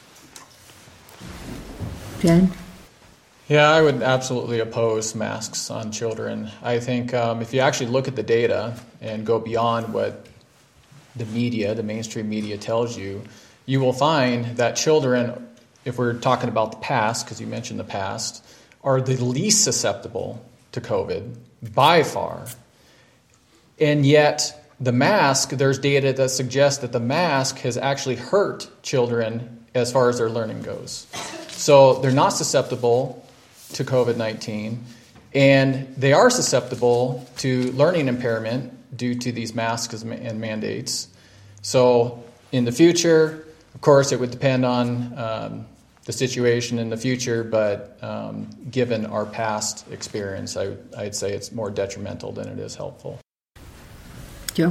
Jen? Yeah, I would absolutely oppose masks on children. I think um, if you actually look at the data and go beyond what the media, the mainstream media tells you, you will find that children, if we're talking about the past, because you mentioned the past, are the least susceptible to COVID by far. And yet the mask, there's data that suggests that the mask has actually hurt children as far as their learning goes. So they're not susceptible to COVID nineteen, and they are susceptible to learning impairment due to these masks and mandates. So in the future, of course, it would depend on um, the situation in the future, but um, given our past experience, I, I'd say it's more detrimental than it is helpful. Joe?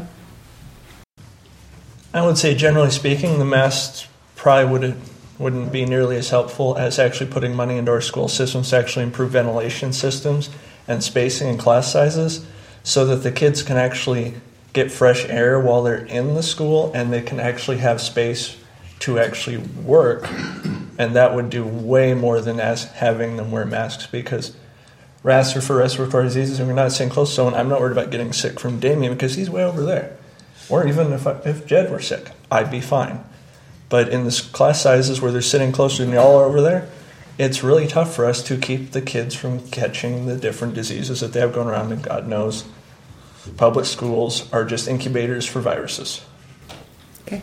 I would say, generally speaking, the masks probably would, wouldn't be nearly as helpful as actually putting money into our school systems to actually improve ventilation systems and spacing and class sizes so that the kids can actually get fresh air while they're in the school, and they can actually have space to actually work. And that would do way more than as having them wear masks, because R A S are for respiratory diseases, and we're not sitting close to someone. I'm not worried about getting sick from Damien because he's way over there. Or even if, I, if Jed were sick, I'd be fine. But in this class sizes where they're sitting closer than y'all are over there, it's really tough for us to keep the kids from catching the different diseases that they have going around, and God knows public schools are just incubators for viruses. Okay.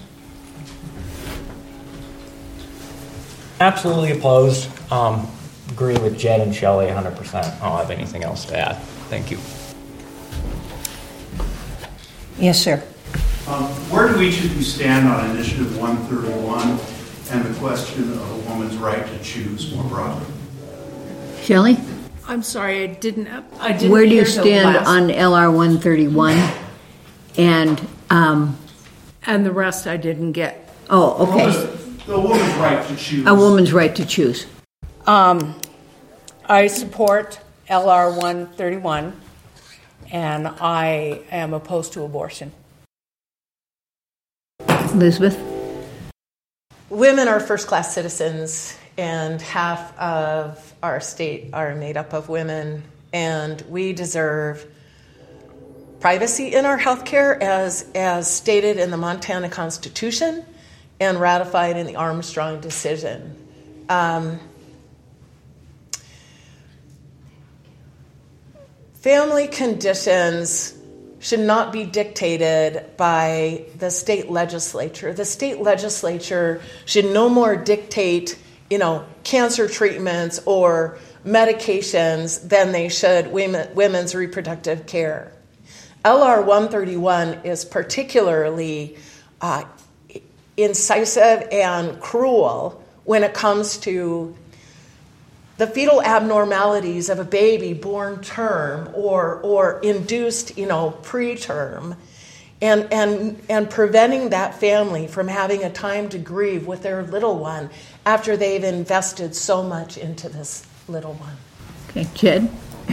Absolutely opposed. Um, agree with Jed and Shelley one hundred percent. I don't have anything else to add. Thank you. Yes, sir. Um, where do each of you stand on Initiative one thirty-one and the question of a woman's right to choose more broadly? Shelley? I'm sorry, I didn't. I didn't. Where do you hear the stand last- on L R one thirty-one? And um, And the rest I didn't get. oh, okay. The, the woman's right to choose. A woman's right to choose. Um, I support L R one thirty-one, and I am opposed to abortion. Elizabeth? Women are first-class citizens, and half of our state are made up of women, and we deserve privacy in our health care as, as stated in the Montana Constitution and ratified in the Armstrong decision. Um, family conditions should not be dictated by the state legislature. The state legislature should no more dictate, you know, cancer treatments or medications than they should women, women's reproductive care. L R one thirty-one is particularly uh, incisive and cruel when it comes to the fetal abnormalities of a baby born term or or induced, you know, preterm, and and and preventing that family from having a time to grieve with their little one after they've invested so much into this little one. Okay, Jed?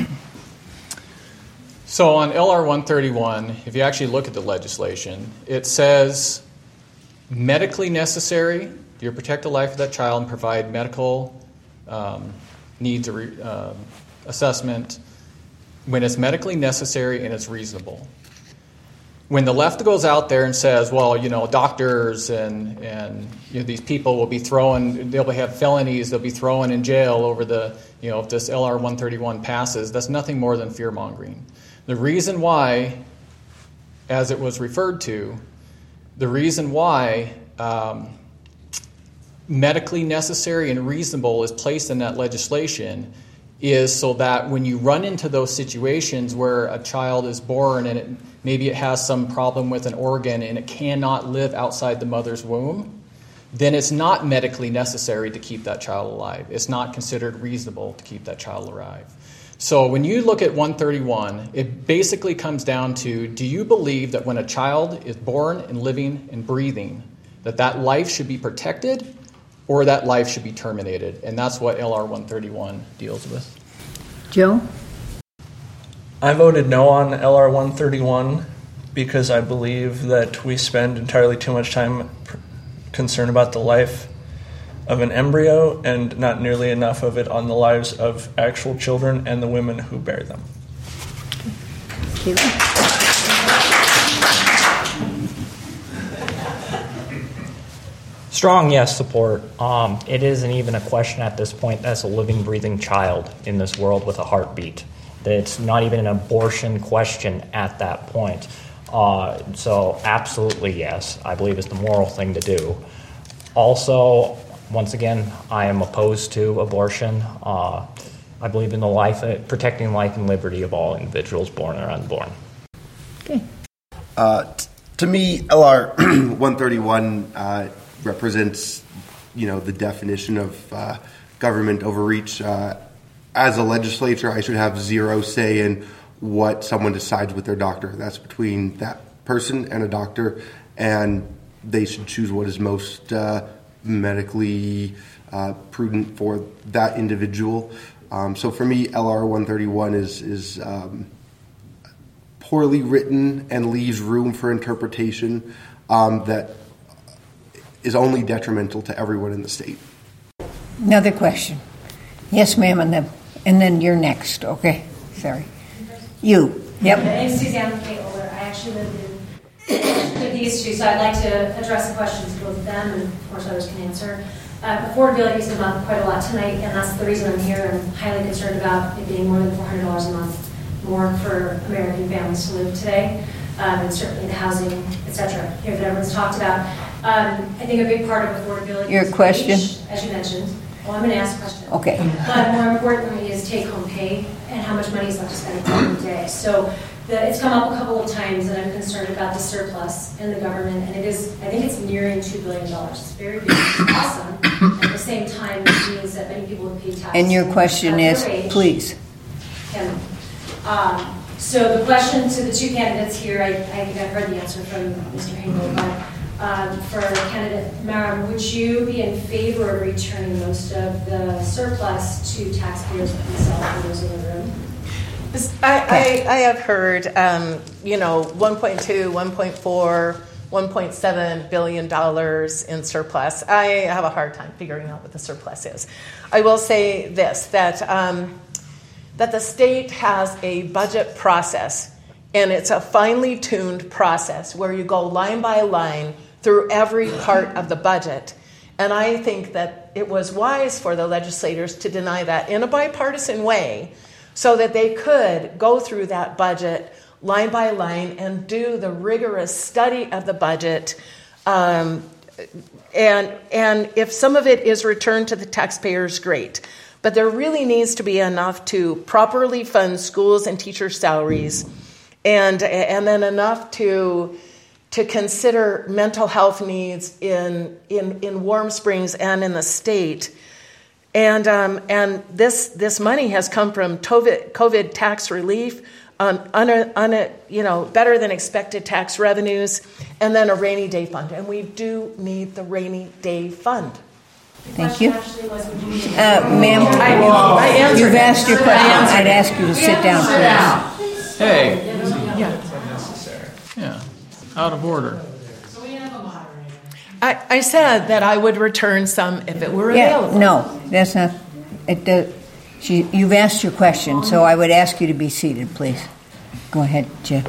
So on L R one thirty-one, if you actually look at the legislation, it says medically necessary, you protect the life of that child and provide medical um, needs a re, uh, assessment when it's medically necessary and it's reasonable. When the left goes out there and says, well, you know, doctors and, and you know, these people will be thrown, they'll have felonies, they'll be thrown in jail over the, you know, if this L R one thirty-one passes, that's nothing more than fear-mongering. The reason why, as it was referred to, the reason why um, medically necessary and reasonable is placed in that legislation is so that when you run into those situations where a child is born and it, maybe it has some problem with an organ and it cannot live outside the mother's womb, then it's not medically necessary to keep that child alive. It's not considered reasonable to keep that child alive. So when you look at one thirty-one, it basically comes down to, do you believe that when a child is born and living and breathing, that that life should be protected or that life should be terminated? And that's what L R one thirty-one deals with. Joe? I voted no on L R one thirty-one because I believe that we spend entirely too much time pr- concerned about the life of an embryo and not nearly enough of it on the lives of actual children and the women who bear them. Strong yes support. Um, it isn't even a question at this point. That's a living, breathing child in this world with a heartbeat. It's not even an abortion question at that point. Uh, so absolutely yes, I believe it's the moral thing to do. Also, once again, I am opposed to abortion. Uh, I believe in the life, protecting life and liberty of all individuals, born or unborn. Okay. Uh, t- to me, L R one thirty-one uh, represents, you know, the definition of uh, government overreach. Uh, as a legislature, I should have zero say in what someone decides with their doctor. That's between that person and a doctor, and they should choose what is most uh, medically uh, prudent for that individual. Um, so for me, L R one thirty-one is is um, poorly written and leaves room for interpretation um, that is only detrimental to everyone in the state. Another question. Yes, ma'am, and then, and then you're next, okay? Sorry. You. Yep. My name is Suzanne K. Oler. I actually live in the East Street, so I'd like to address the questions both of them, and of course others can answer. Uh, affordability has come up quite a lot tonight, and that's the reason I'm here. I'm highly concerned about it being more than four hundred dollars a month more for American families to live today, um, and certainly the housing, et cetera, here that everyone's talked about. Um, I think a big part of affordability Your is question? wage, as you mentioned. Well, I'm going to ask a question. Okay. But more importantly is take-home pay and how much money is left to spend at the end of the day. So the, it's come up a couple of times, and I'm concerned about the surplus in the government, and it is, I think it's nearing two billion dollars. It's very big, it's awesome. At the same time, it means that many people have paid taxes. And your question is, wage. please. Kim. Um, so the question to the two candidates here, I, I think I've heard the answer from Mister Hinkle, but um, for candidate Maram, would you be in favor of returning most of the surplus to taxpayers themselves for those in the room? I, I, I have heard, um, you know, one point two, one point four, one point seven billion dollars in surplus. I have a hard time figuring out what the surplus is. I will say this, that um, that the state has a budget process, and it's a finely tuned process where you go line by line through every part of the budget. And I think that it was wise for the legislators to deny that in a bipartisan way so that they could go through that budget line by line and do the rigorous study of the budget. Um, and, and if some of it is returned to the taxpayers, great. But there really needs to be enough to properly fund schools and teacher salaries, and, and then enough to to consider mental health needs in, in, in Warm Springs and in the state. And um, and this this money has come from COVID, COVID tax relief, um, un, un, you know, better than expected tax revenues, and then a rainy day fund. And we do need the rainy day fund. Thank you. Uh, ma'am, I, I answered you've it. asked your question. I'd ask you to sit down, please. Hey. Yeah. Yeah. Out of order. I, I said that I would return some if it were Yeah, available. no, that's not. It does. She, you've asked your question, so I would ask you to be seated, please. Go ahead, Jeff.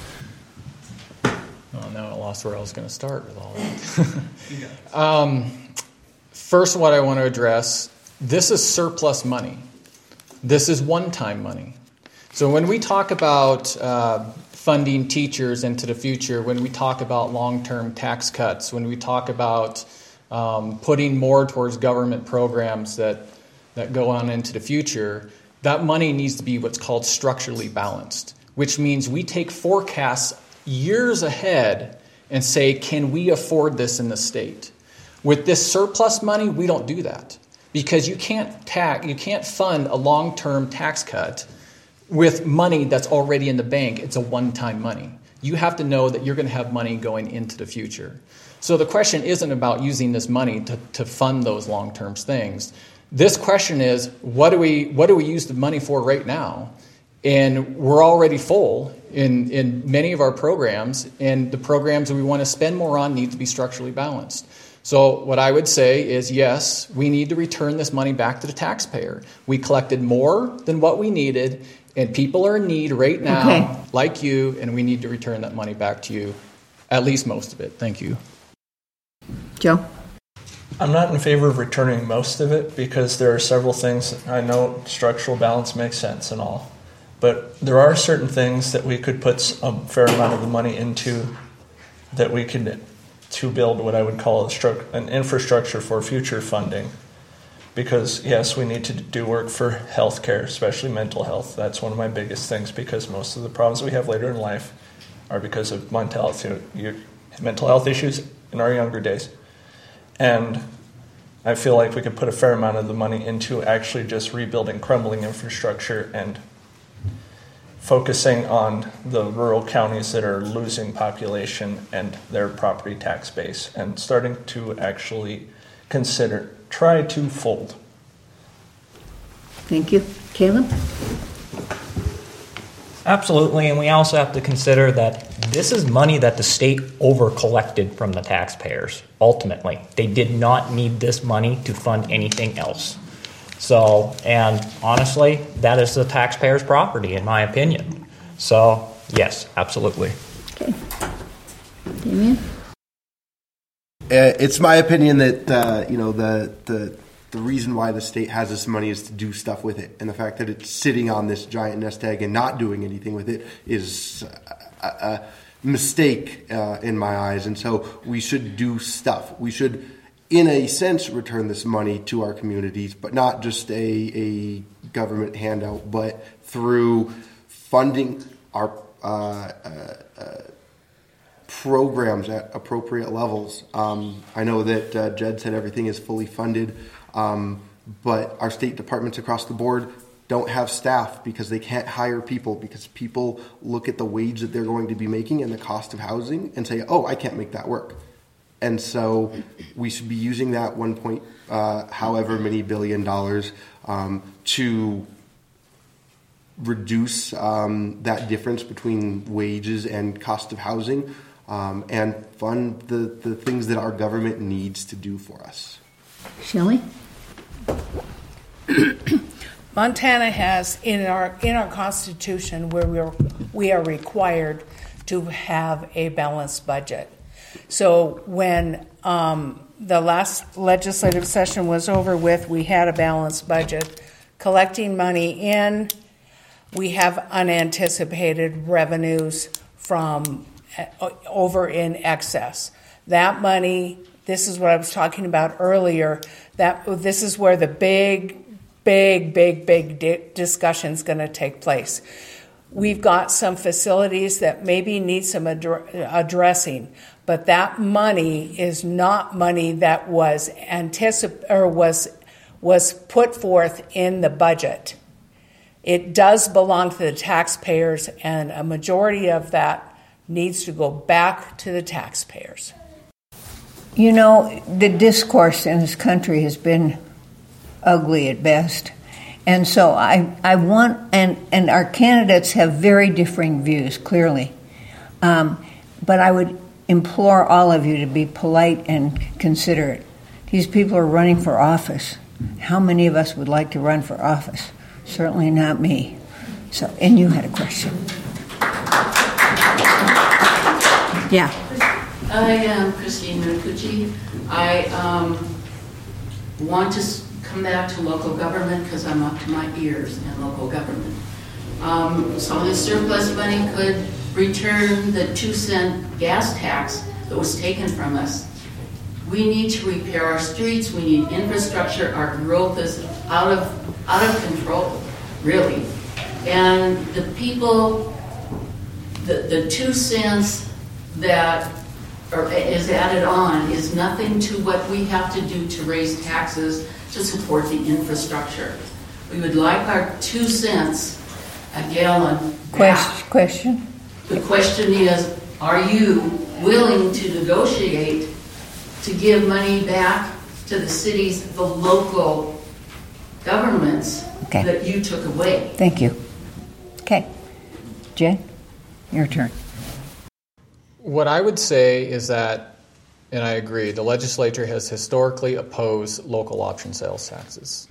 Yeah. Well, now I lost where I was going to start with all that. um, first, what I want to address: this is surplus money. This is one-time money. So when we talk about uh, funding teachers into the future, when we talk about long-term tax cuts, when we talk about um, putting more towards government programs that, that go on into the future, that money needs to be what's called structurally balanced, which means we take forecasts years ahead and say, can we afford this in the state? With this surplus money, we don't do that because you can't tax, you can't fund a long-term tax cut with money that's already in the bank. It's a one-time money. You have to know that you're going to have money going into the future. So the question isn't about using this money to, to fund those long-term things. This question is, what do we what do we use the money for right now? And we're already full in, in many of our programs, and the programs that we want to spend more on need to be structurally balanced. So what I would say is, yes, we need to return this money back to the taxpayer. We collected more than what we needed, and people are in need right now, okay, like you, and we need to return that money back to you, at least most of it. Thank you. Joe? I'm not in favor of returning most of it because there are several things. I know structural balance makes sense and all, but there are certain things that we could put a fair amount of the money into that we could to build what I would call a stru- an infrastructure for future funding. Because, yes, we need to do work for healthcare, especially mental health. That's one of my biggest things because most of the problems we have later in life are because of mental health, mental health issues in our younger days. And I feel like we could put a fair amount of the money into actually just rebuilding crumbling infrastructure and focusing on the rural counties that are losing population and their property tax base and starting to actually consider try to fold. Thank you. Caleb? Absolutely, and we also have to consider that this is money that the state over-collected from the taxpayers, ultimately. They did not need this money to fund anything else. So, and honestly, that is the taxpayer's property, in my opinion. So, yes, absolutely. Okay. Damien? Uh, it's my opinion that uh, you know the, the the reason why the state has this money is to do stuff with it, and the fact that it's sitting on this giant nest egg and not doing anything with it is a, a mistake uh, in my eyes. And so we should do stuff. We should, in a sense, return this money to our communities, but not just a a government handout, but through funding our uh, uh, uh, programs at appropriate levels. Um, I know that uh, Jed said everything is fully funded, um, but our state departments across the board don't have staff because they can't hire people, because people look at the wage that they're going to be making and the cost of housing and say, oh, I can't make that work. And so we should be using that one point, uh, however many billion dollars um, to reduce um, that difference between wages and cost of housing. Um, and fund the, the things that our government needs to do for us. Shelley? Montana has in our in our Constitution where we are we are required to have a balanced budget. So when um, the last legislative session was over with, we had a balanced budget, collecting money in. We have unanticipated revenues from over in excess. That money, this is what I was talking about earlier, that this is where the big, big, big, big di- discussion is going to take place. We've got some facilities that maybe need some ad- addressing, but that money is not money that was anticip- or was was put forth in the budget. It does belong to the taxpayers, and a majority of that needs to go back to the taxpayers. You know, the discourse in this country has been ugly at best. And so I, I want, and, and our candidates have very differing views, clearly. Um, but I would implore all of you to be polite and considerate. These people are running for office. How many of us would like to run for office? Certainly not me. So, and you had a question. Yeah. I am Christine Miracucci. I um, want to come back to local government because I'm up to my ears in local government. Um, some of the surplus money could return the two cent gas tax that was taken from us. We need to repair our streets. We need infrastructure. Our growth is out of out of control, really. And the people, the, the two cents that are, is added on is nothing to what we have to do to raise taxes to support the infrastructure. We would like our two cents a gallon back. Question? The question is, are you willing to negotiate to give money back to the cities, the local governments okay. that you took away? Thank you. Okay. Jen, your turn. What I would say is that, and I agree, the legislature has historically opposed local option sales taxes.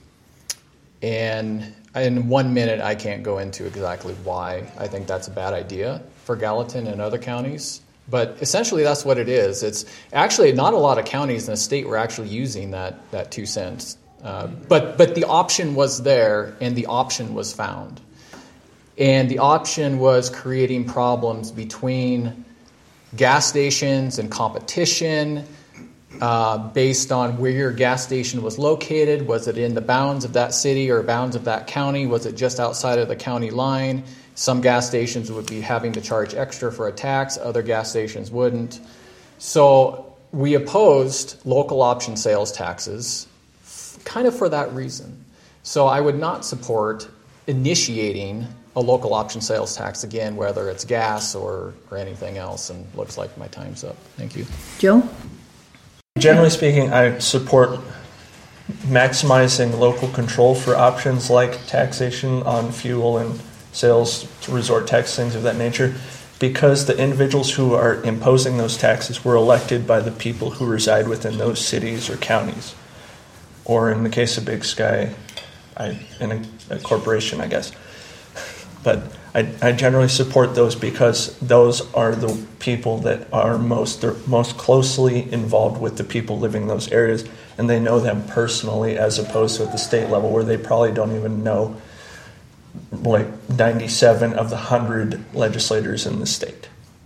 And in one minute, I can't go into exactly why I think that's a bad idea for Gallatin and other counties. But essentially, that's what it is. It's actually not a lot of counties in the state were actually using that, that two cents. Uh, but, but the option was there, and the option was found. And the option was creating problems between gas stations and competition uh, based on where your gas station was located. Was it in the bounds of that city or bounds of that county? Was it just outside of the county line? Some gas stations would be having to charge extra for a tax. Other gas stations wouldn't. So we opposed local option sales taxes kind of for that reason. So I would not support initiating a local option sales tax again, whether it's gas or, or anything else. And looks like my time's up. Thank you. Joe? Generally speaking, I support maximizing local control for options like taxation on fuel and sales resort tax, things of that nature, because the individuals who are imposing those taxes were elected by the people who reside within those cities or counties. Or in the case of Big Sky, I, in a, a corporation, I guess. But I, I generally support those because those are the people that are most they're most closely involved with the people living in those areas, and they know them personally, as opposed to at the state level where they probably don't even know like ninety-seven of the one hundred legislators in the state.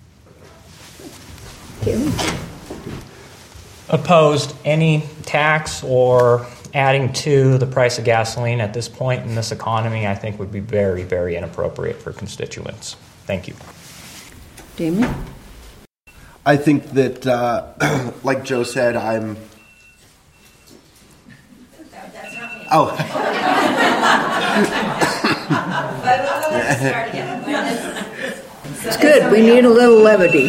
Opposed any tax or adding to the price of gasoline at this point in this economy, I think would be very, very inappropriate for constituents. Thank you. Damien? I think that, uh, like Joe said, I'm... That's not me. Oh. It's good. We need a little levity.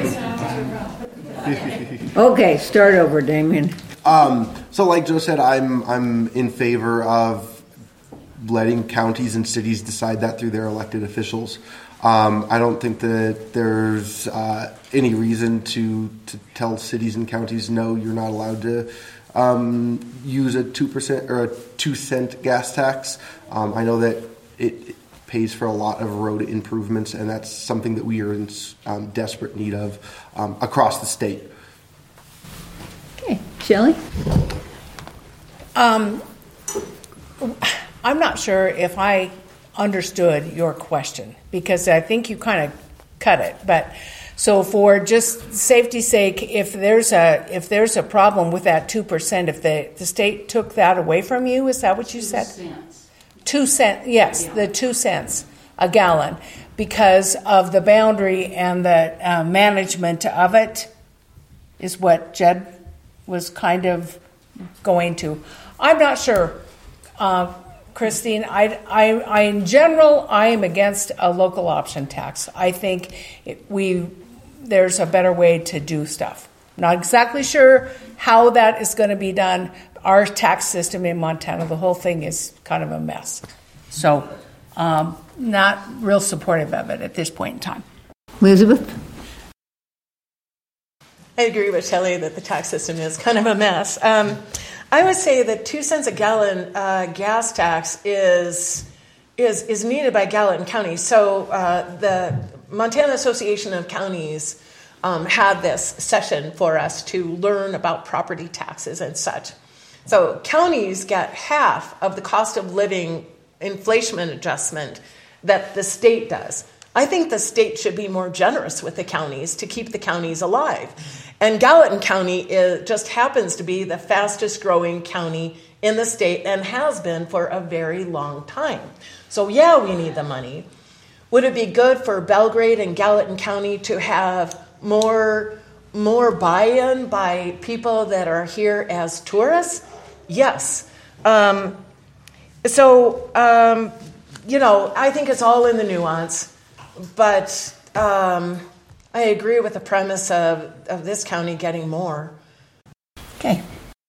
Okay, start over, Damien. Um, so, like Joe said, I'm I'm in favor of letting counties and cities decide that through their elected officials. Um, I don't think that there's uh, any reason to to tell cities and counties, no, you're not allowed to um, use a two percent or a two cent gas tax. Um, I know that it, it pays for a lot of road improvements, and that's something that we are in um, desperate need of um, across the state. Okay, Shelley? Um, I'm not sure if I understood your question, because I think you kind of cut it. But so for just safety's sake, if there's a if there's a problem with that two percent, if the, the state took that away from you, is that what you said? Cents. Two cents, yes, yeah. The two cents a gallon, because of the boundary and the uh, management of it, is what Jed was kind of going to. I'm not sure, uh, Christine. I, I, I, in general, I am against a local option tax. I think it, we there's a better way to do stuff. Not exactly sure how that is going to be done. Our tax system in Montana, the whole thing is kind of a mess. So, um, not real supportive of it at this point in time. Elizabeth? I agree with Shelley that the tax system is kind of a mess. Um, I would say that two cents a gallon uh, gas tax is is is needed by Gallatin County. So uh, the Montana Association of Counties um, had this session for us to learn about property taxes and such. So counties get half of the cost of living inflation adjustment that the state does. I think the state should be more generous with the counties to keep the counties alive. And Gallatin County is, just happens to be the fastest growing county in the state and has been for a very long time. So yeah, we need the money. Would it be good for Belgrade and Gallatin County to have more, more buy-in by people that are here as tourists? Yes. Um, so, um, you know, I think it's all in the nuance. But um, I agree with the premise of, of this county getting more. Okay.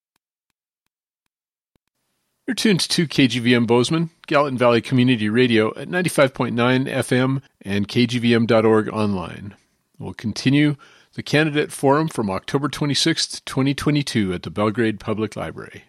You're tuned to K G V M Bozeman, Gallatin Valley Community Radio at ninety-five point nine F M and K G V M dot org online. We'll continue the candidate forum from October twenty-sixth, twenty twenty-two at the Belgrade Public Library.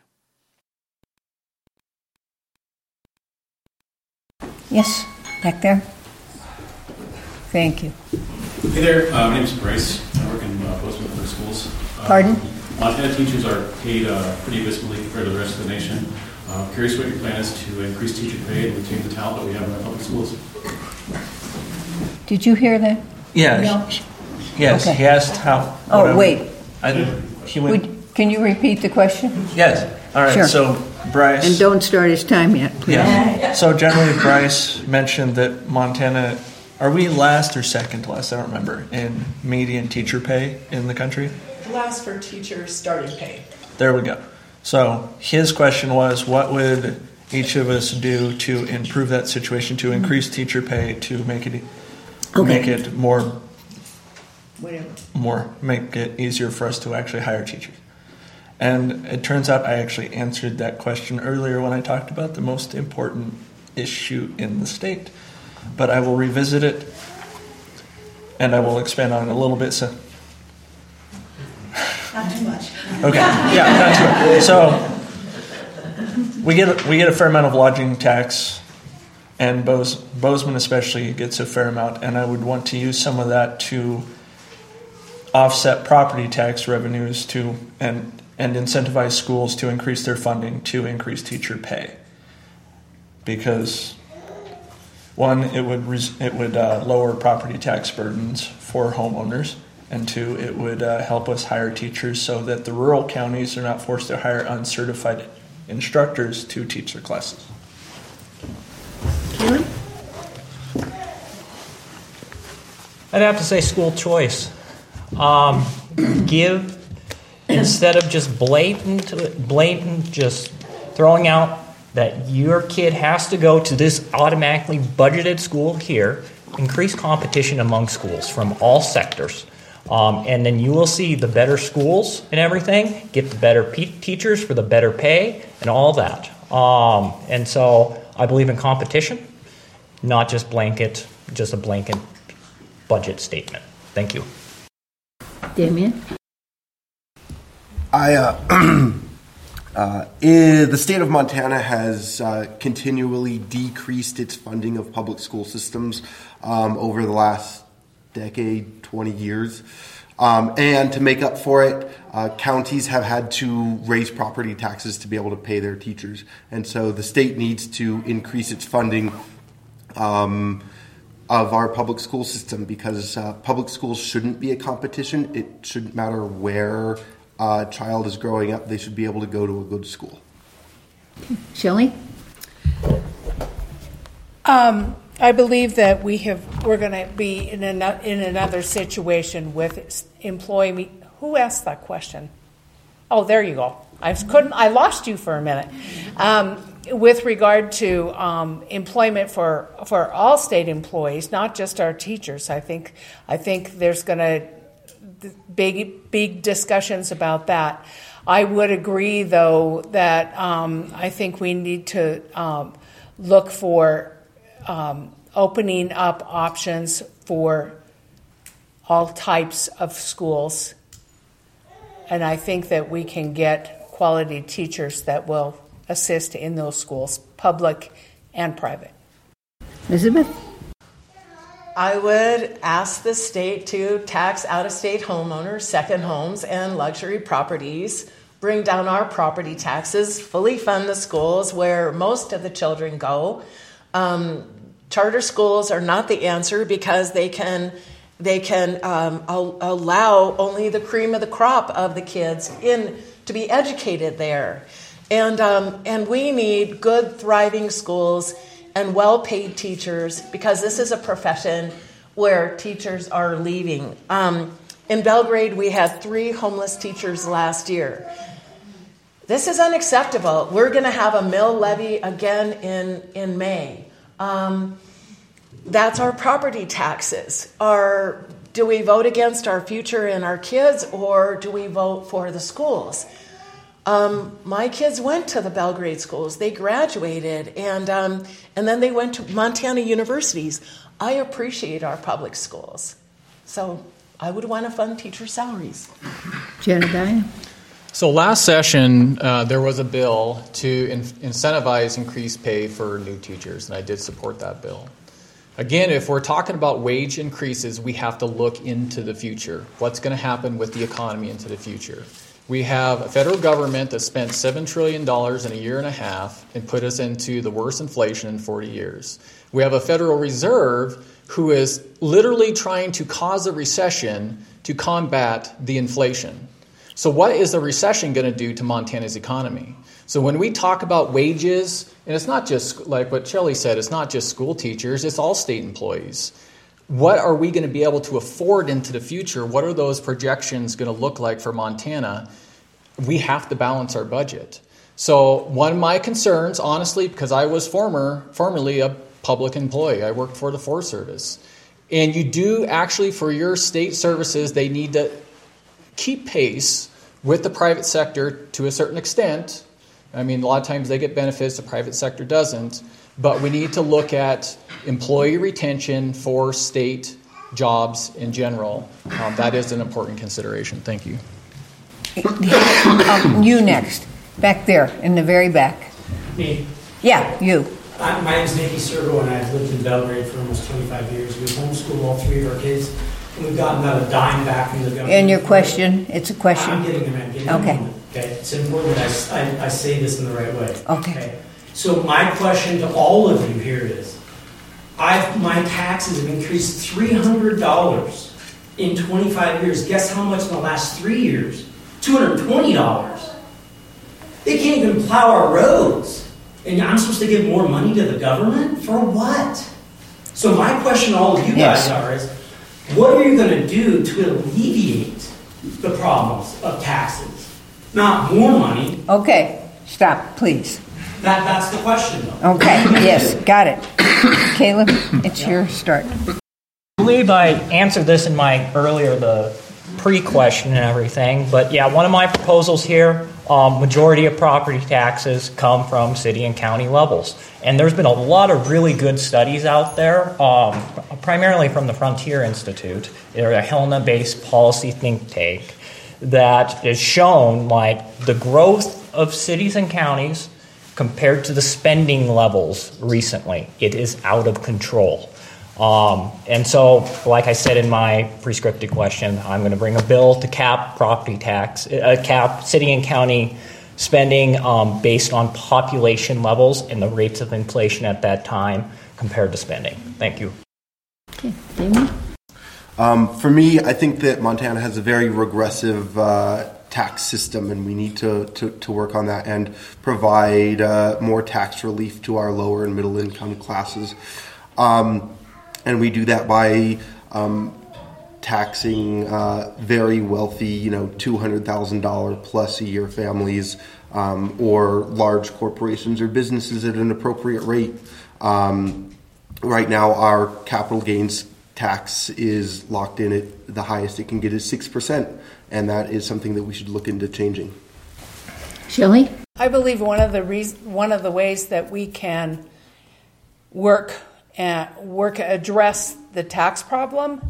Yes, back there. Thank you. Hey there, uh, my name is Bryce. I work in uh, Bozeman Public Schools. Uh, Pardon? Montana teachers are paid uh, pretty abysmally compared to the rest of the nation. Uh, curious what your plan is to increase teacher pay and retain the talent that we have in our public schools. Did you hear that? Yeah. No? Yes, Okay. he asked how. Oh, whatever. wait. I, he went, Would, can you repeat the question? yes. All right. Sure. So Bryce. And don't start his time yet, please. Yeah. So generally, Bryce mentioned that Montana. Are we last or second to last? I don't remember. In median teacher pay in the country? Last for teacher starting pay. There we go. So his question was, what would each of us do to improve that situation, to increase teacher pay, to make it Okay. make it more, Whatever. more make it easier for us to actually hire teachers? And it turns out I actually answered that question earlier when I talked about the most important issue in the state. but I will revisit it, and I will expand on it a little bit. So, Not too much. okay, yeah, not too much. So we get a, we get a fair amount of lodging tax, and Bose, Bozeman especially gets a fair amount, and I would want to use some of that to offset property tax revenues to and and incentivize schools to increase their funding to increase teacher pay. Because one, it would res- it would uh, lower property tax burdens for homeowners, and two, it would uh, help us hire teachers so that the rural counties are not forced to hire uncertified instructors to teach their classes. I'd have to say school choice. Um, give, instead of just blatant, blatant, just throwing out that your kid has to go to this automatically budgeted school here, increase competition among schools from all sectors. Um, and then you will see the better schools and everything, get the better pe- teachers for the better pay and all that. Um, and so I believe in competition, not just blanket, just a blanket budget statement. Thank you. Damien? I, uh, uh, eh, the state of Montana has uh, continually decreased its funding of public school systems um, over the last decade, twenty years. Um, and to make up for it, uh, counties have had to raise property taxes to be able to pay their teachers. And so the state needs to increase its funding um, of our public school system, because uh, public schools shouldn't be a competition. It shouldn't matter where a child is growing up. They should be able to go to a good school. Shelley? Um, I believe that we have we're going to be in another, in another situation with employee. Who asked that question? Oh, there you go. I couldn't. I lost you for a minute. Um, with regard to um, employment for for all state employees, not just our teachers, I think I think there's going to big big discussions about that. I would agree, though, that um, I think we need to um, look for um, opening up options for all types of schools, and I think that we can get quality teachers that will assist in those schools, public and private. Elizabeth? I would ask the state to tax out-of-state homeowners, second homes, and luxury properties, bring down our property taxes, fully fund the schools where most of the children go. Um, charter schools are not the answer because they can they can um, al- allow only the cream of the crop of the kids in to be educated there. And um, and we need good, thriving schools and well-paid teachers, because this is a profession where teachers are leaving. Um, in Belgrade, we had three homeless teachers last year. This is unacceptable. We're going to have a mill levy again in, in May. Um, that's our property taxes. Our, do we vote against our future and our kids, or do we vote for the schools? Um, my kids went to the Belgrade schools. They graduated, and um, and then they went to Montana universities. I appreciate our public schools. So I would want to fund teacher salaries. Jedediah? So last session, uh, there was a bill to in- incentivize increased pay for new teachers, and I did support that bill. Again, if we're talking about wage increases, we have to look into the future. What's going to happen with the economy into the future? We have a federal government that spent seven trillion dollars in a year and a half and put us into the worst inflation in forty years. We have a Federal Reserve who is literally trying to cause a recession to combat the inflation. So what is a recession going to do to Montana's economy? So when we talk about wages, and it's not just like what Shelley said, it's not just school teachers, it's all state employees. What are we going to be able to afford into the future? What are those projections going to look like for Montana? We have to balance our budget. So one of my concerns, honestly, because I was former, formerly a public employee. I worked for the Forest Service. And you do actually, for your state services, they need to keep pace with the private sector to a certain extent. I mean, a lot of times they get benefits, the private sector doesn't. but we need to look at employee retention for state jobs in general. Um, that is an important consideration. Thank you. Um, you next, back there in the very back. Me? Yeah, you. I, my name is Nicky Sergo, and I've lived in Belgrade for almost twenty-five years. We've homeschooled all three of our kids, and we've gotten about a dime back from the government. And your question? It's a question. I'm getting it, I'm getting Okay. it. Okay. It's important that I, I, I say this in the right way. Okay. okay. So my question to all of you here is, I've, my taxes have increased three hundred dollars in twenty-five years. Guess how much in the last three years? two hundred twenty dollars. They can't even plow our roads. And I'm supposed to give more money to the government? For what? So my question to all of you Yes. guys are is, what are you going to do to alleviate the problems of taxes? Not more money. Okay, stop, please. That, that's the question, though. Okay, yes, got it. Caleb, it's your start. I believe I answered this in my earlier, the pre-question and everything, but yeah, one of my proposals here, um, majority of property taxes come from city and county levels. And there's been a lot of really good studies out there, um, primarily from the Frontier Institute. They're a Helena-based policy think tank that has shown like the growth of cities and counties compared to the spending levels recently. It is out of control. Um, and so, like I said in my prescriptive question, I'm going to bring a bill to cap property tax, uh, cap city and county spending um, based on population levels and the rates of inflation at that time compared to spending. Thank you. Okay, Damien? Um, for me, I think that Montana has a very regressive uh, tax system, and we need to, to, to work on that and provide uh, more tax relief to our lower and middle income classes. Um, and we do that by um, taxing uh, very wealthy, you know, two hundred thousand dollars plus a year families um, or large corporations or businesses at an appropriate rate. Um, right now, our capital gains tax is locked in at the highest it can get is six percent, and that is something that we should look into changing. Shelley? I believe one of the reas- one of the ways that we can work and work address the tax problem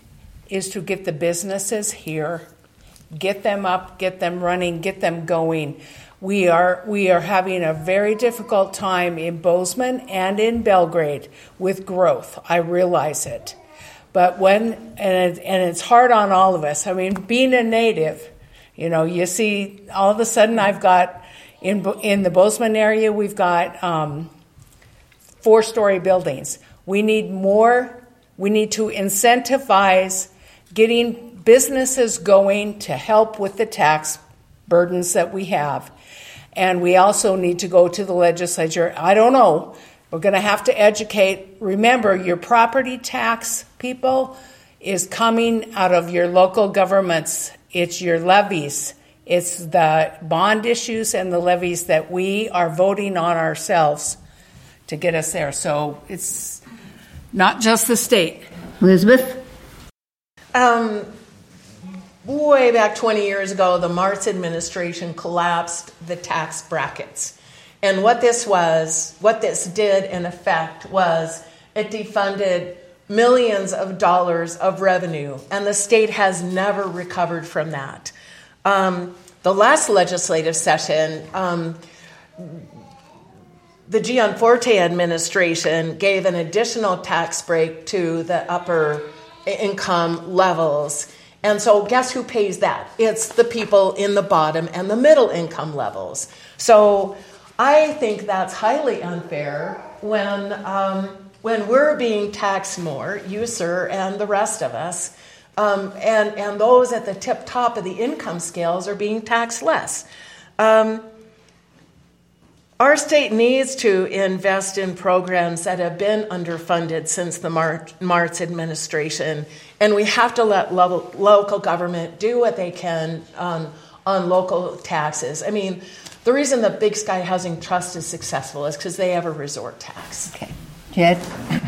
is to get the businesses here, get them up, get them running, get them going. We are we are having a very difficult time in Bozeman and in Belgrade with growth. I realize it. But when, and, it, and it's hard on all of us. I mean, being a native, you know, you see all of a sudden I've got, in in the Bozeman area, we've got um, four-story buildings. We need more, we need to incentivize getting businesses going to help with the tax burdens that we have. And we also need to go to the legislature. I don't know. We're going to have to educate. Remember, your property tax, people, is coming out of your local governments. It's your levies. It's the bond issues and the levies that we are voting on ourselves to get us there. So it's not just the state. Elizabeth? Um, way back twenty years ago, the Martz administration collapsed the tax brackets. And what this was, what this did in effect was it defunded millions of dollars of revenue, and the state has never recovered from that. Um, the last legislative session, um, the Gianforte administration gave an additional tax break to the upper income levels. And so guess who pays that? It's the people in the bottom and the middle income levels. So I think that's highly unfair when um, when we're being taxed more, you, sir, and the rest of us, um, and, and those at the tip top of the income scales are being taxed less. Um, our state needs to invest in programs that have been underfunded since the Mar- Martz administration, and we have to let lo- local government do what they can um, on local taxes. I mean, the reason the Big Sky Housing Trust is successful is because they have a resort tax. Okay. Jed?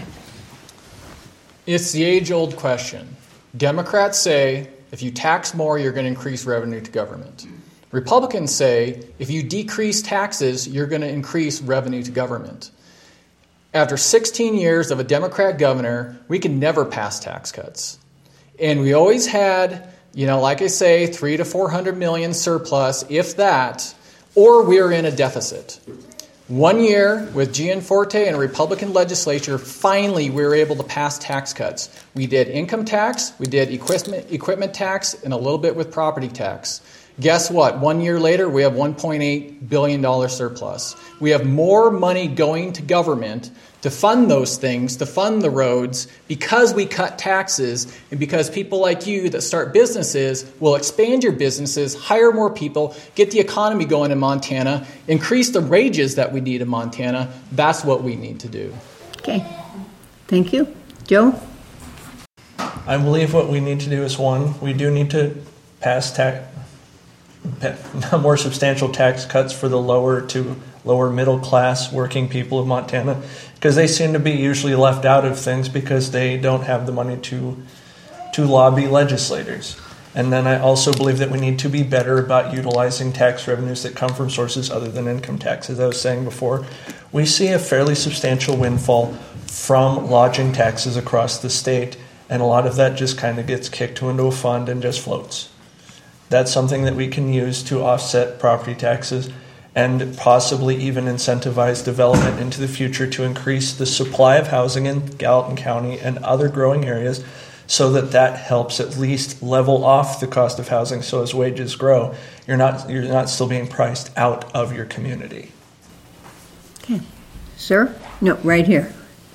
It's the age-old question. Democrats say if you tax more, you're going to increase revenue to government. Republicans say if you decrease taxes, you're going to increase revenue to government. After sixteen years of a Democrat governor, we could never pass tax cuts. And we always had, you know, like I say, three to four hundred million surplus, if that, or we are in a deficit. One year with Gianforte and a Republican legislature, finally we were able to pass tax cuts. We did income tax, we did equipment, equipment tax, and a little bit with property tax. Guess what? One year later, we have one point eight billion dollars surplus. We have more money going to government to fund those things, to fund the roads, because we cut taxes and because people like you that start businesses will expand your businesses, hire more people, get the economy going in Montana, increase the wages that we need in Montana. That's what we need to do. Okay. Thank you. Joe? I believe what we need to do is, one, we do need to pass tax, more substantial tax cuts for the lower to lower middle class working people of Montana, because they seem to be usually left out of things because they don't have the money to to lobby legislators. And then I also believe that we need to be better about utilizing tax revenues that come from sources other than income tax. As I was saying before, we see a fairly substantial windfall from lodging taxes across the state, and a lot of that just kind of gets kicked into a fund and just floats. That's something that we can use to offset property taxes and possibly even incentivize development into the future to increase the supply of housing in Gallatin County and other growing areas, so that that helps at least level off the cost of housing. So as wages grow, you're not you're not still being priced out of your community. Okay. Sir? No, right here.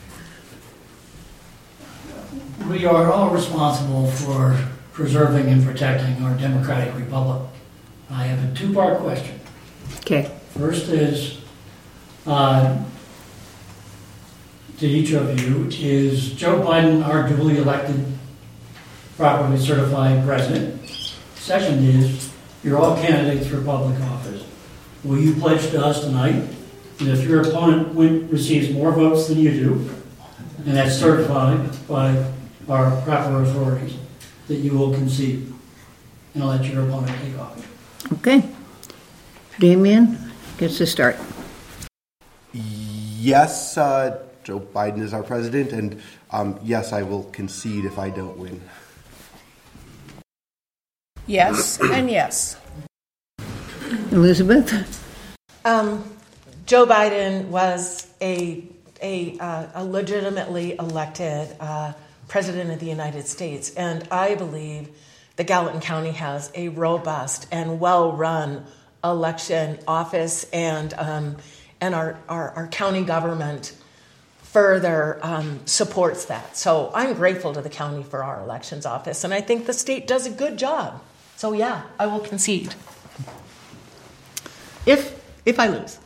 We are all responsible for preserving and protecting our democratic republic. I have a two-part question. Okay. First is, uh, to each of you, is Joe Biden our duly elected, properly certified president? Second is, you're all candidates for public office. Will you pledge to us tonight that if your opponent win, receives more votes than you do, and that's certified by our proper authorities, that you will concede and let your opponent take office? Okay. Damien gets to start. Yes, uh, Joe Biden is our president, and um, yes, I will concede if I don't win. Yes, and yes. Elizabeth? Um, Joe Biden was a, a, uh, a legitimately elected uh, president of the United States, and I believe that Gallatin County has a robust and well-run election office, and um, and our, our, our county government further um, supports that. So I'm grateful to the county for our elections office, and I think the state does a good job. So yeah, I will concede. If if I lose.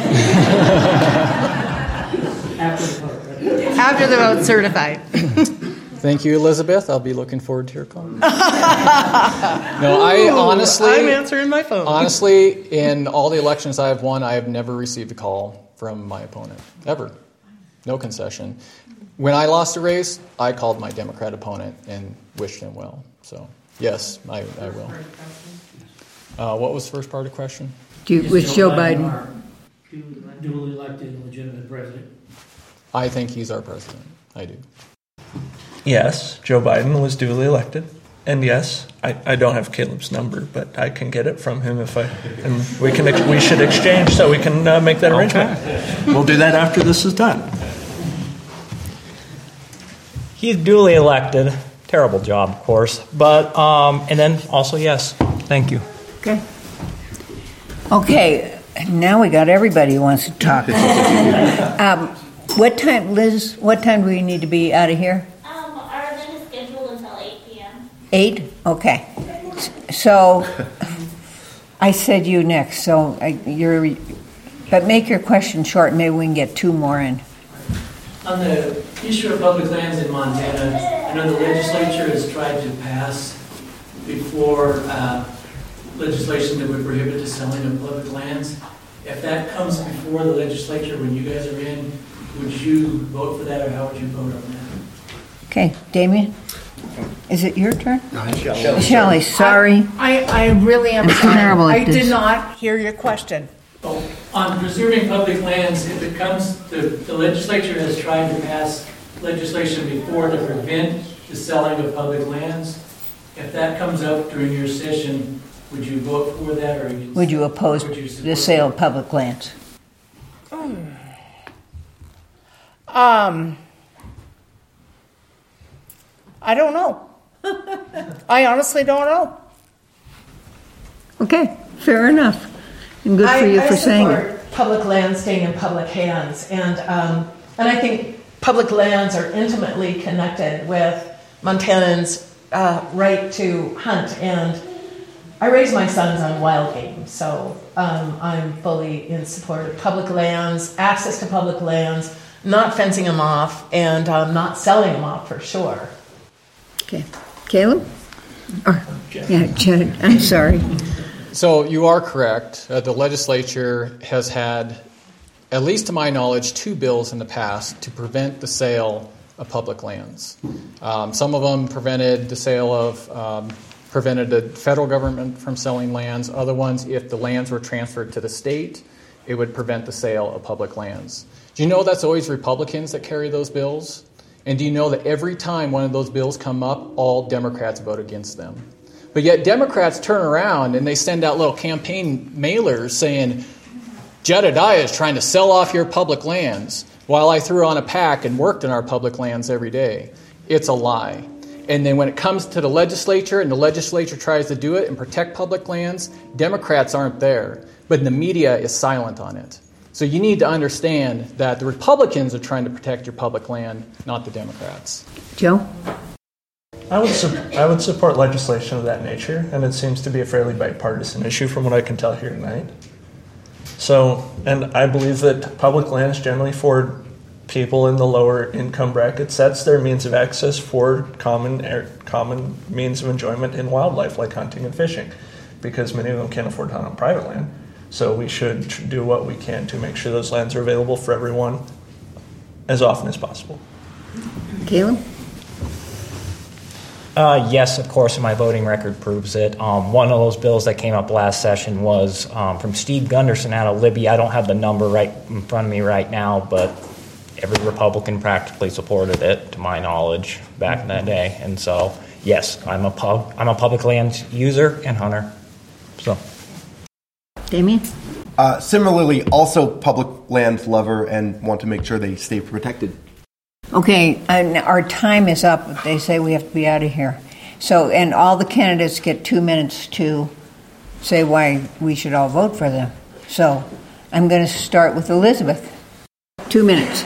After the vote, right? After the vote's certified. Thank you, Elizabeth. I'll be looking forward to your call. No, I honestly... I'm answering my phone. Honestly, in all the elections I have won, I have never received a call from my opponent. Ever. No concession. When I lost a race, I called my Democrat opponent and wished him well. So, yes, I, I will. Uh, what was the first part of the question? Do you, was Joe Biden? Our duly elected and legitimate president? I think he's our president. I do. Yes, Joe Biden was duly elected. And yes, I, I don't have Caleb's number, but I can get it from him if I, and we can we should exchange so we can uh, make that arrangement. Okay. We'll do that after this is done. He's duly elected. Terrible job, of course. But, um, and then also, yes, thank you. Okay. Okay, now we got everybody who wants to talk. um, what time, Liz, what time do we need to be out of here? Um, our event is scheduled until eight p.m. Eight? Okay. So, I said you next, so I, you're, but make your question short, maybe we can get two more in. On the issue of public lands in Montana, I know the legislature has tried to pass before uh, legislation that would prohibit the selling of public lands. If that comes before the legislature when you guys are in, would you vote for that, or how would you vote on that? Okay, Damien? Is it your turn? No, Shelley. Shelley, sorry. I, I, I really am sorry. Terrible at I this. did not hear your question. Oh, On preserving public lands, if it comes to, the legislature has tried to pass legislation before to prevent the selling of public lands. If that comes up during your session, would you vote for that, or against Would you oppose would you the sale of public lands? Um, I don't know. I honestly don't know. Okay, fair enough. And good for I, you I for saying it. support public land staying in public hands, and um, and I think public lands are intimately connected with Montanans' uh, right to hunt. And I raise my sons on wild game, so um, I'm fully in support of public lands, access to public lands, not fencing them off, and um, not selling them off for sure. Okay, Caleb? Or, yeah, Janet, I'm sorry. So you are correct. Uh, the legislature has had, at least to my knowledge, two bills in the past to prevent the sale of public lands. Um, some of them prevented the sale of, um, prevented the federal government from selling lands. Other ones, if the lands were transferred to the state, it would prevent the sale of public lands. Do you know that's always Republicans that carry those bills? And do you know that every time one of those bills come up, all Democrats vote against them? But yet Democrats turn around and they send out little campaign mailers saying, Jedediah is trying to sell off your public lands, while I threw on a pack and worked in our public lands every day. It's a lie. And then when it comes to the legislature and the legislature tries to do it and protect public lands, Democrats aren't there. But the media is silent on it. So you need to understand that the Republicans are trying to protect your public land, not the Democrats. Joe? I would su- I would support legislation of that nature, and it seems to be a fairly bipartisan issue from what I can tell here tonight. So, and I believe that public lands generally for people in the lower income brackets, that's their means of access for common air, common means of enjoyment in wildlife, like hunting and fishing, because many of them can't afford to hunt on private land. So we should tr- do what we can to make sure those lands are available for everyone as often as possible. Caleb? Uh, yes, of course, and my voting record proves it. Um, one of those bills that came up last session was um, from Steve Gunderson out of Libby. I don't have the number right in front of me right now, but every Republican practically supported it, to my knowledge, back in that day. And so, yes, I'm a pub, I'm a public land user and hunter. So, Damien? Uh, similarly, also public land lover and want to make sure they stay protected. Okay, and our time is up. They say we have to be out of here. So, and all the candidates get two minutes to say why we should all vote for them. So, I'm going to start with Elizabeth. Two minutes.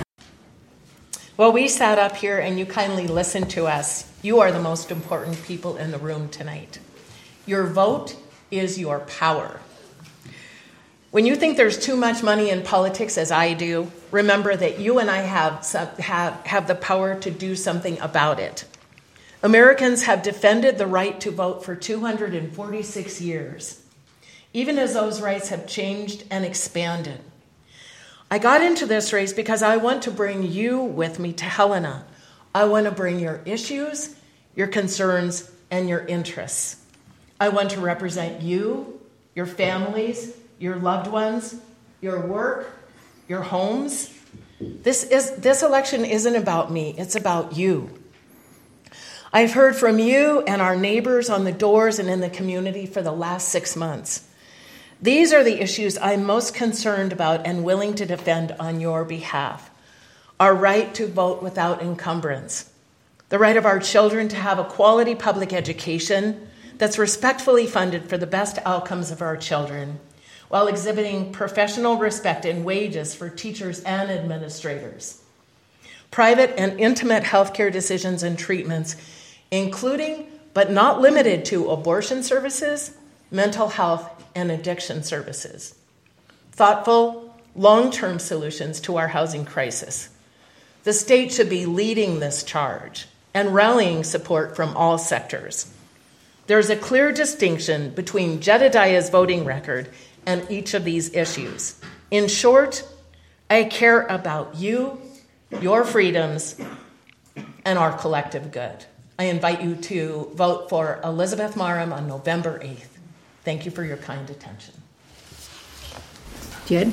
Well, we sat up here and you kindly listened to us. You are the most important people in the room tonight. Your vote is your power. When you think there's too much money in politics, as I do, remember that you and I have, have, have the power to do something about it. Americans have defended the right to vote for two hundred forty-six years, even as those rights have changed and expanded. I got into this race because I want to bring you with me to Helena. I want to bring your issues, your concerns, and your interests. I want to represent you, your families, your loved ones, your work, your homes. This is this election isn't about me, it's about you. I've heard from you and our neighbors on the doors and in the community for the last six months. These are the issues I'm most concerned about and willing to defend on your behalf. Our right to vote without encumbrance. The right of our children to have a quality public education that's respectfully funded for the best outcomes of our children, while exhibiting professional respect and wages for teachers and administrators. Private and intimate healthcare decisions and treatments, including but not limited to abortion services, mental health, and addiction services. Thoughtful, long-term solutions to our housing crisis. The state should be leading this charge and rallying support from all sectors. There's a clear distinction between Jedediah's voting record and each of these issues. In short, I care about you, your freedoms, and our collective good. I invite you to vote for Elizabeth Marham on November eighth. Thank you for your kind attention. Jed?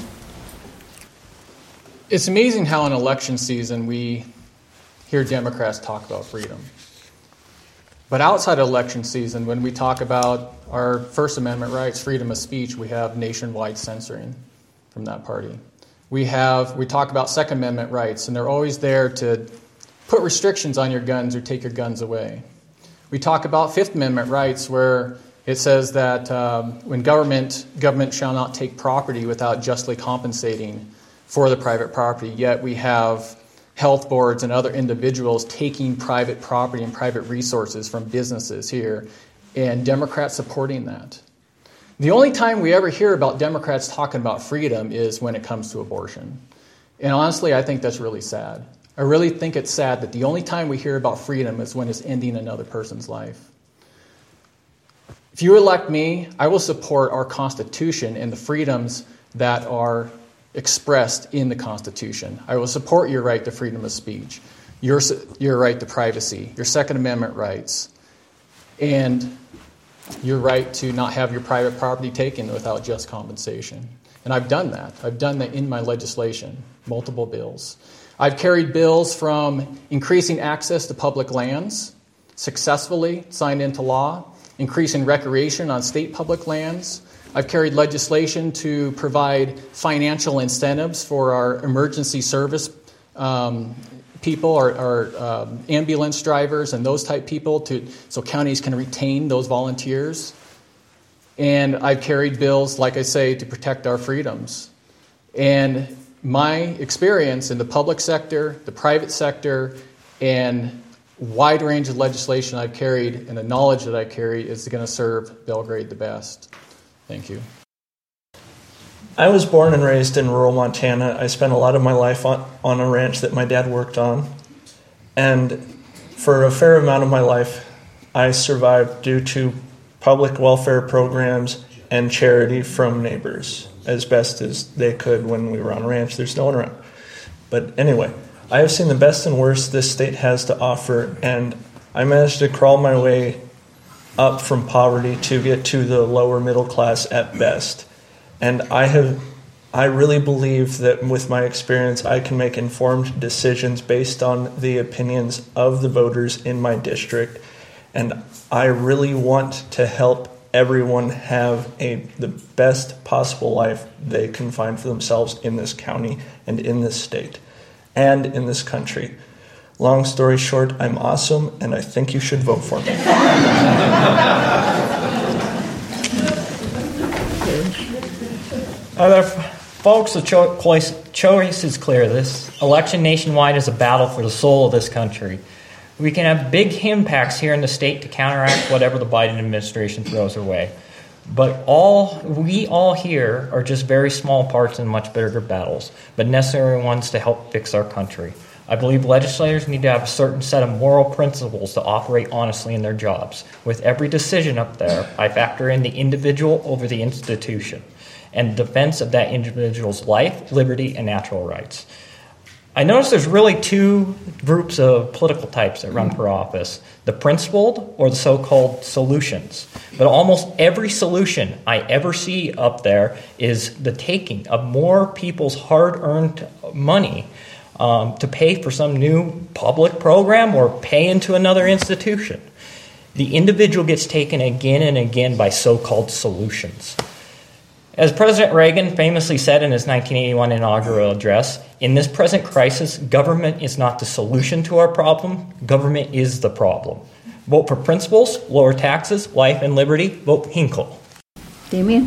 It's amazing how in election season we hear Democrats talk about freedom. But outside of election season, when we talk about our First Amendment rights, freedom of speech, we have nationwide censoring from that party. We have we talk about Second Amendment rights, and they're always there to put restrictions on your guns or take your guns away. We talk about Fifth Amendment rights, where it says that um, when government government shall not take property without justly compensating for the private property. Yet we have health boards and other individuals taking private property and private resources from businesses here, and Democrats supporting that. The only time we ever hear about Democrats talking about freedom is when it comes to abortion. And honestly, I think that's really sad. I really think it's sad that the only time we hear about freedom is when it's ending another person's life. If you elect me, I will support our Constitution and the freedoms that are expressed in the Constitution. I will support your right to freedom of speech, your, your right to privacy, your Second Amendment rights, and your right to not have your private property taken without just compensation. And I've done that. I've done that in my legislation, multiple bills. I've carried bills from increasing access to public lands, successfully signed into law, increasing recreation on state public lands. I've carried legislation to provide financial incentives for our emergency service um, people, our, our um, ambulance drivers and those type people, to so counties can retain those volunteers. And I've carried bills, like I say, to protect our freedoms. And my experience in the public sector, the private sector, and wide range of legislation I've carried and the knowledge that I carry is going to serve Belgrade the best. Thank you. I was born and raised in rural Montana. I spent a lot of my life on, on a ranch that my dad worked on. And for a fair amount of my life, I survived due to public welfare programs and charity from neighbors as best as they could when we were on a ranch. There's no one around. But anyway, I have seen the best and worst this state has to offer, and I managed to crawl my way up from poverty to get to the lower middle class at best. And I have, I really believe that with my experience, I can make informed decisions based on the opinions of the voters in my district. And I really want to help everyone have a the best possible life they can find for themselves in this county and in this state and in this country. Long story short, I'm awesome, and I think you should vote for me. Uh, folks, the cho- choice is clear. This election nationwide is a battle for the soul of this country. We can have big impacts here in the state to counteract whatever the Biden administration throws our way. But all we all here are just very small parts in much bigger battles, but necessary ones to help fix our country. I believe legislators need to have a certain set of moral principles to operate honestly in their jobs. With every decision up there, I factor in the individual over the institution and defense of that individual's life, liberty, and natural rights. I notice there's really two groups of political types that run for office, the principled or the so-called solutions. But almost every solution I ever see up there is the taking of more people's hard-earned money um, to pay for some new public program or pay into another institution. The individual gets taken again and again by so-called solutions. As President Reagan famously said in his nineteen eighty-one inaugural address, in this present crisis, government is not the solution to our problem, government is the problem. Vote for principles, lower taxes, life and liberty, vote Hinkle. Damien?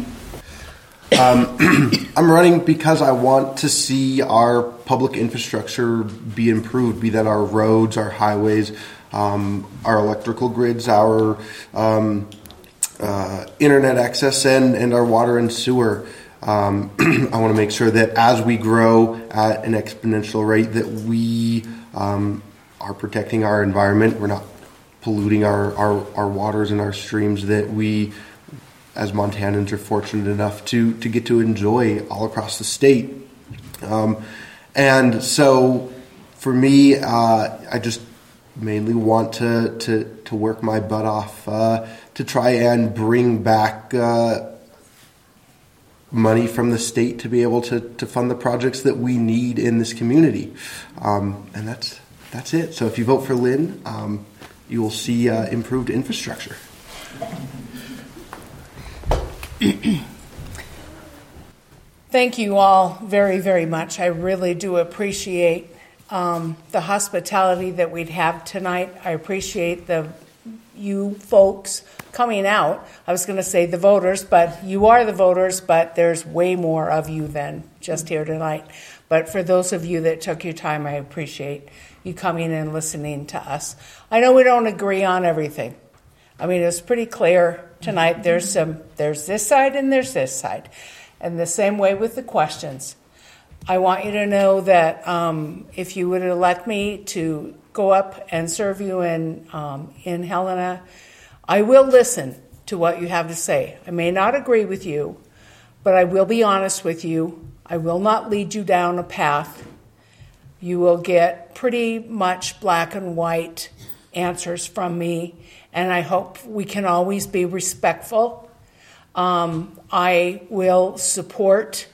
Um, I'm running because I want to see our public infrastructure be improved, be that our roads, our highways, um, our electrical grids, our um, uh, internet access, and, and our water and sewer. Um, I want to make sure that as we grow at an exponential rate, that we um, are protecting our environment. We're not polluting our, our, our waters and our streams that we, as Montanans, are fortunate enough to, to get to enjoy all across the state. Um, and so for me, uh, I just mainly want to, to, to work my butt off uh, to try and bring back uh, money from the state to be able to, to fund the projects that we need in this community. Um, and that's that's it. So if you vote for Lynn, um, you will see uh, improved infrastructure. Thank you all very, very much. I really do appreciate um, the hospitality that we'd have tonight. I appreciate the you folks coming out. I was going to say the voters, but you are the voters, but there's way more of you than just here tonight. But for those of you that took your time, I appreciate you coming and listening to us. I know we don't agree on everything. I mean, it's pretty clear tonight. There's some, there's this side and there's this side. And the same way with the questions. I want you to know that um, if you would elect me to go up and serve you in um, in Helena, I will listen to what you have to say. I may not agree with you, but I will be honest with you. I will not lead you down a path. You will get pretty much black and white answers from me, and I hope we can always be respectful. Um, I will support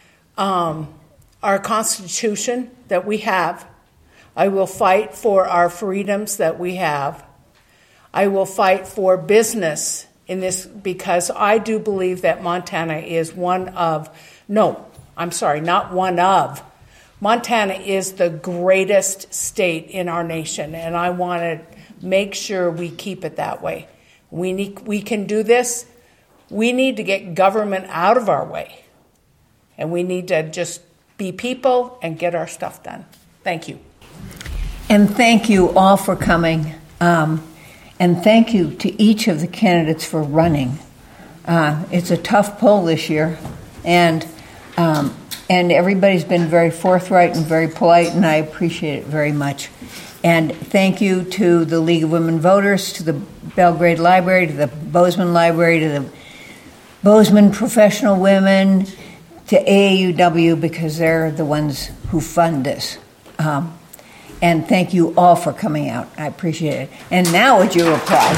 um, our Constitution that we have. I will fight for our freedoms that we have. I will fight for business in this because I do believe that Montana is one of, no, I'm sorry, not one of. Montana is the greatest state in our nation, and I want to make sure we keep it that way. We need, we can do this. We need to get government out of our way, and we need to just be people and get our stuff done. Thank you. And thank you all for coming. Um, and thank you to each of the candidates for running. Uh, it's a tough poll this year, and um, and everybody's been very forthright and very polite, and I appreciate it very much. And thank you to the League of Women Voters, to the Belgrade Library, to the Bozeman Library, to the Bozeman Professional Women, to A A U W, because they're the ones who fund this. Um, and thank you all for coming out. I appreciate it. And now would you applaud?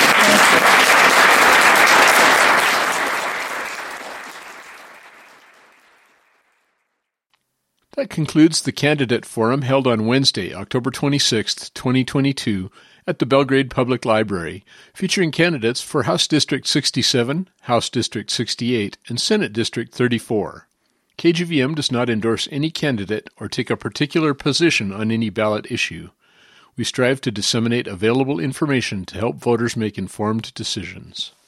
That concludes the candidate forum held on Wednesday, October twenty-sixth, twenty twenty-two, at the Belgrade Public Library, featuring candidates for House District sixty-seven, House District sixty-eight, and Senate District thirty-four. K G V M does not endorse any candidate or take a particular position on any ballot issue. We strive to disseminate available information to help voters make informed decisions.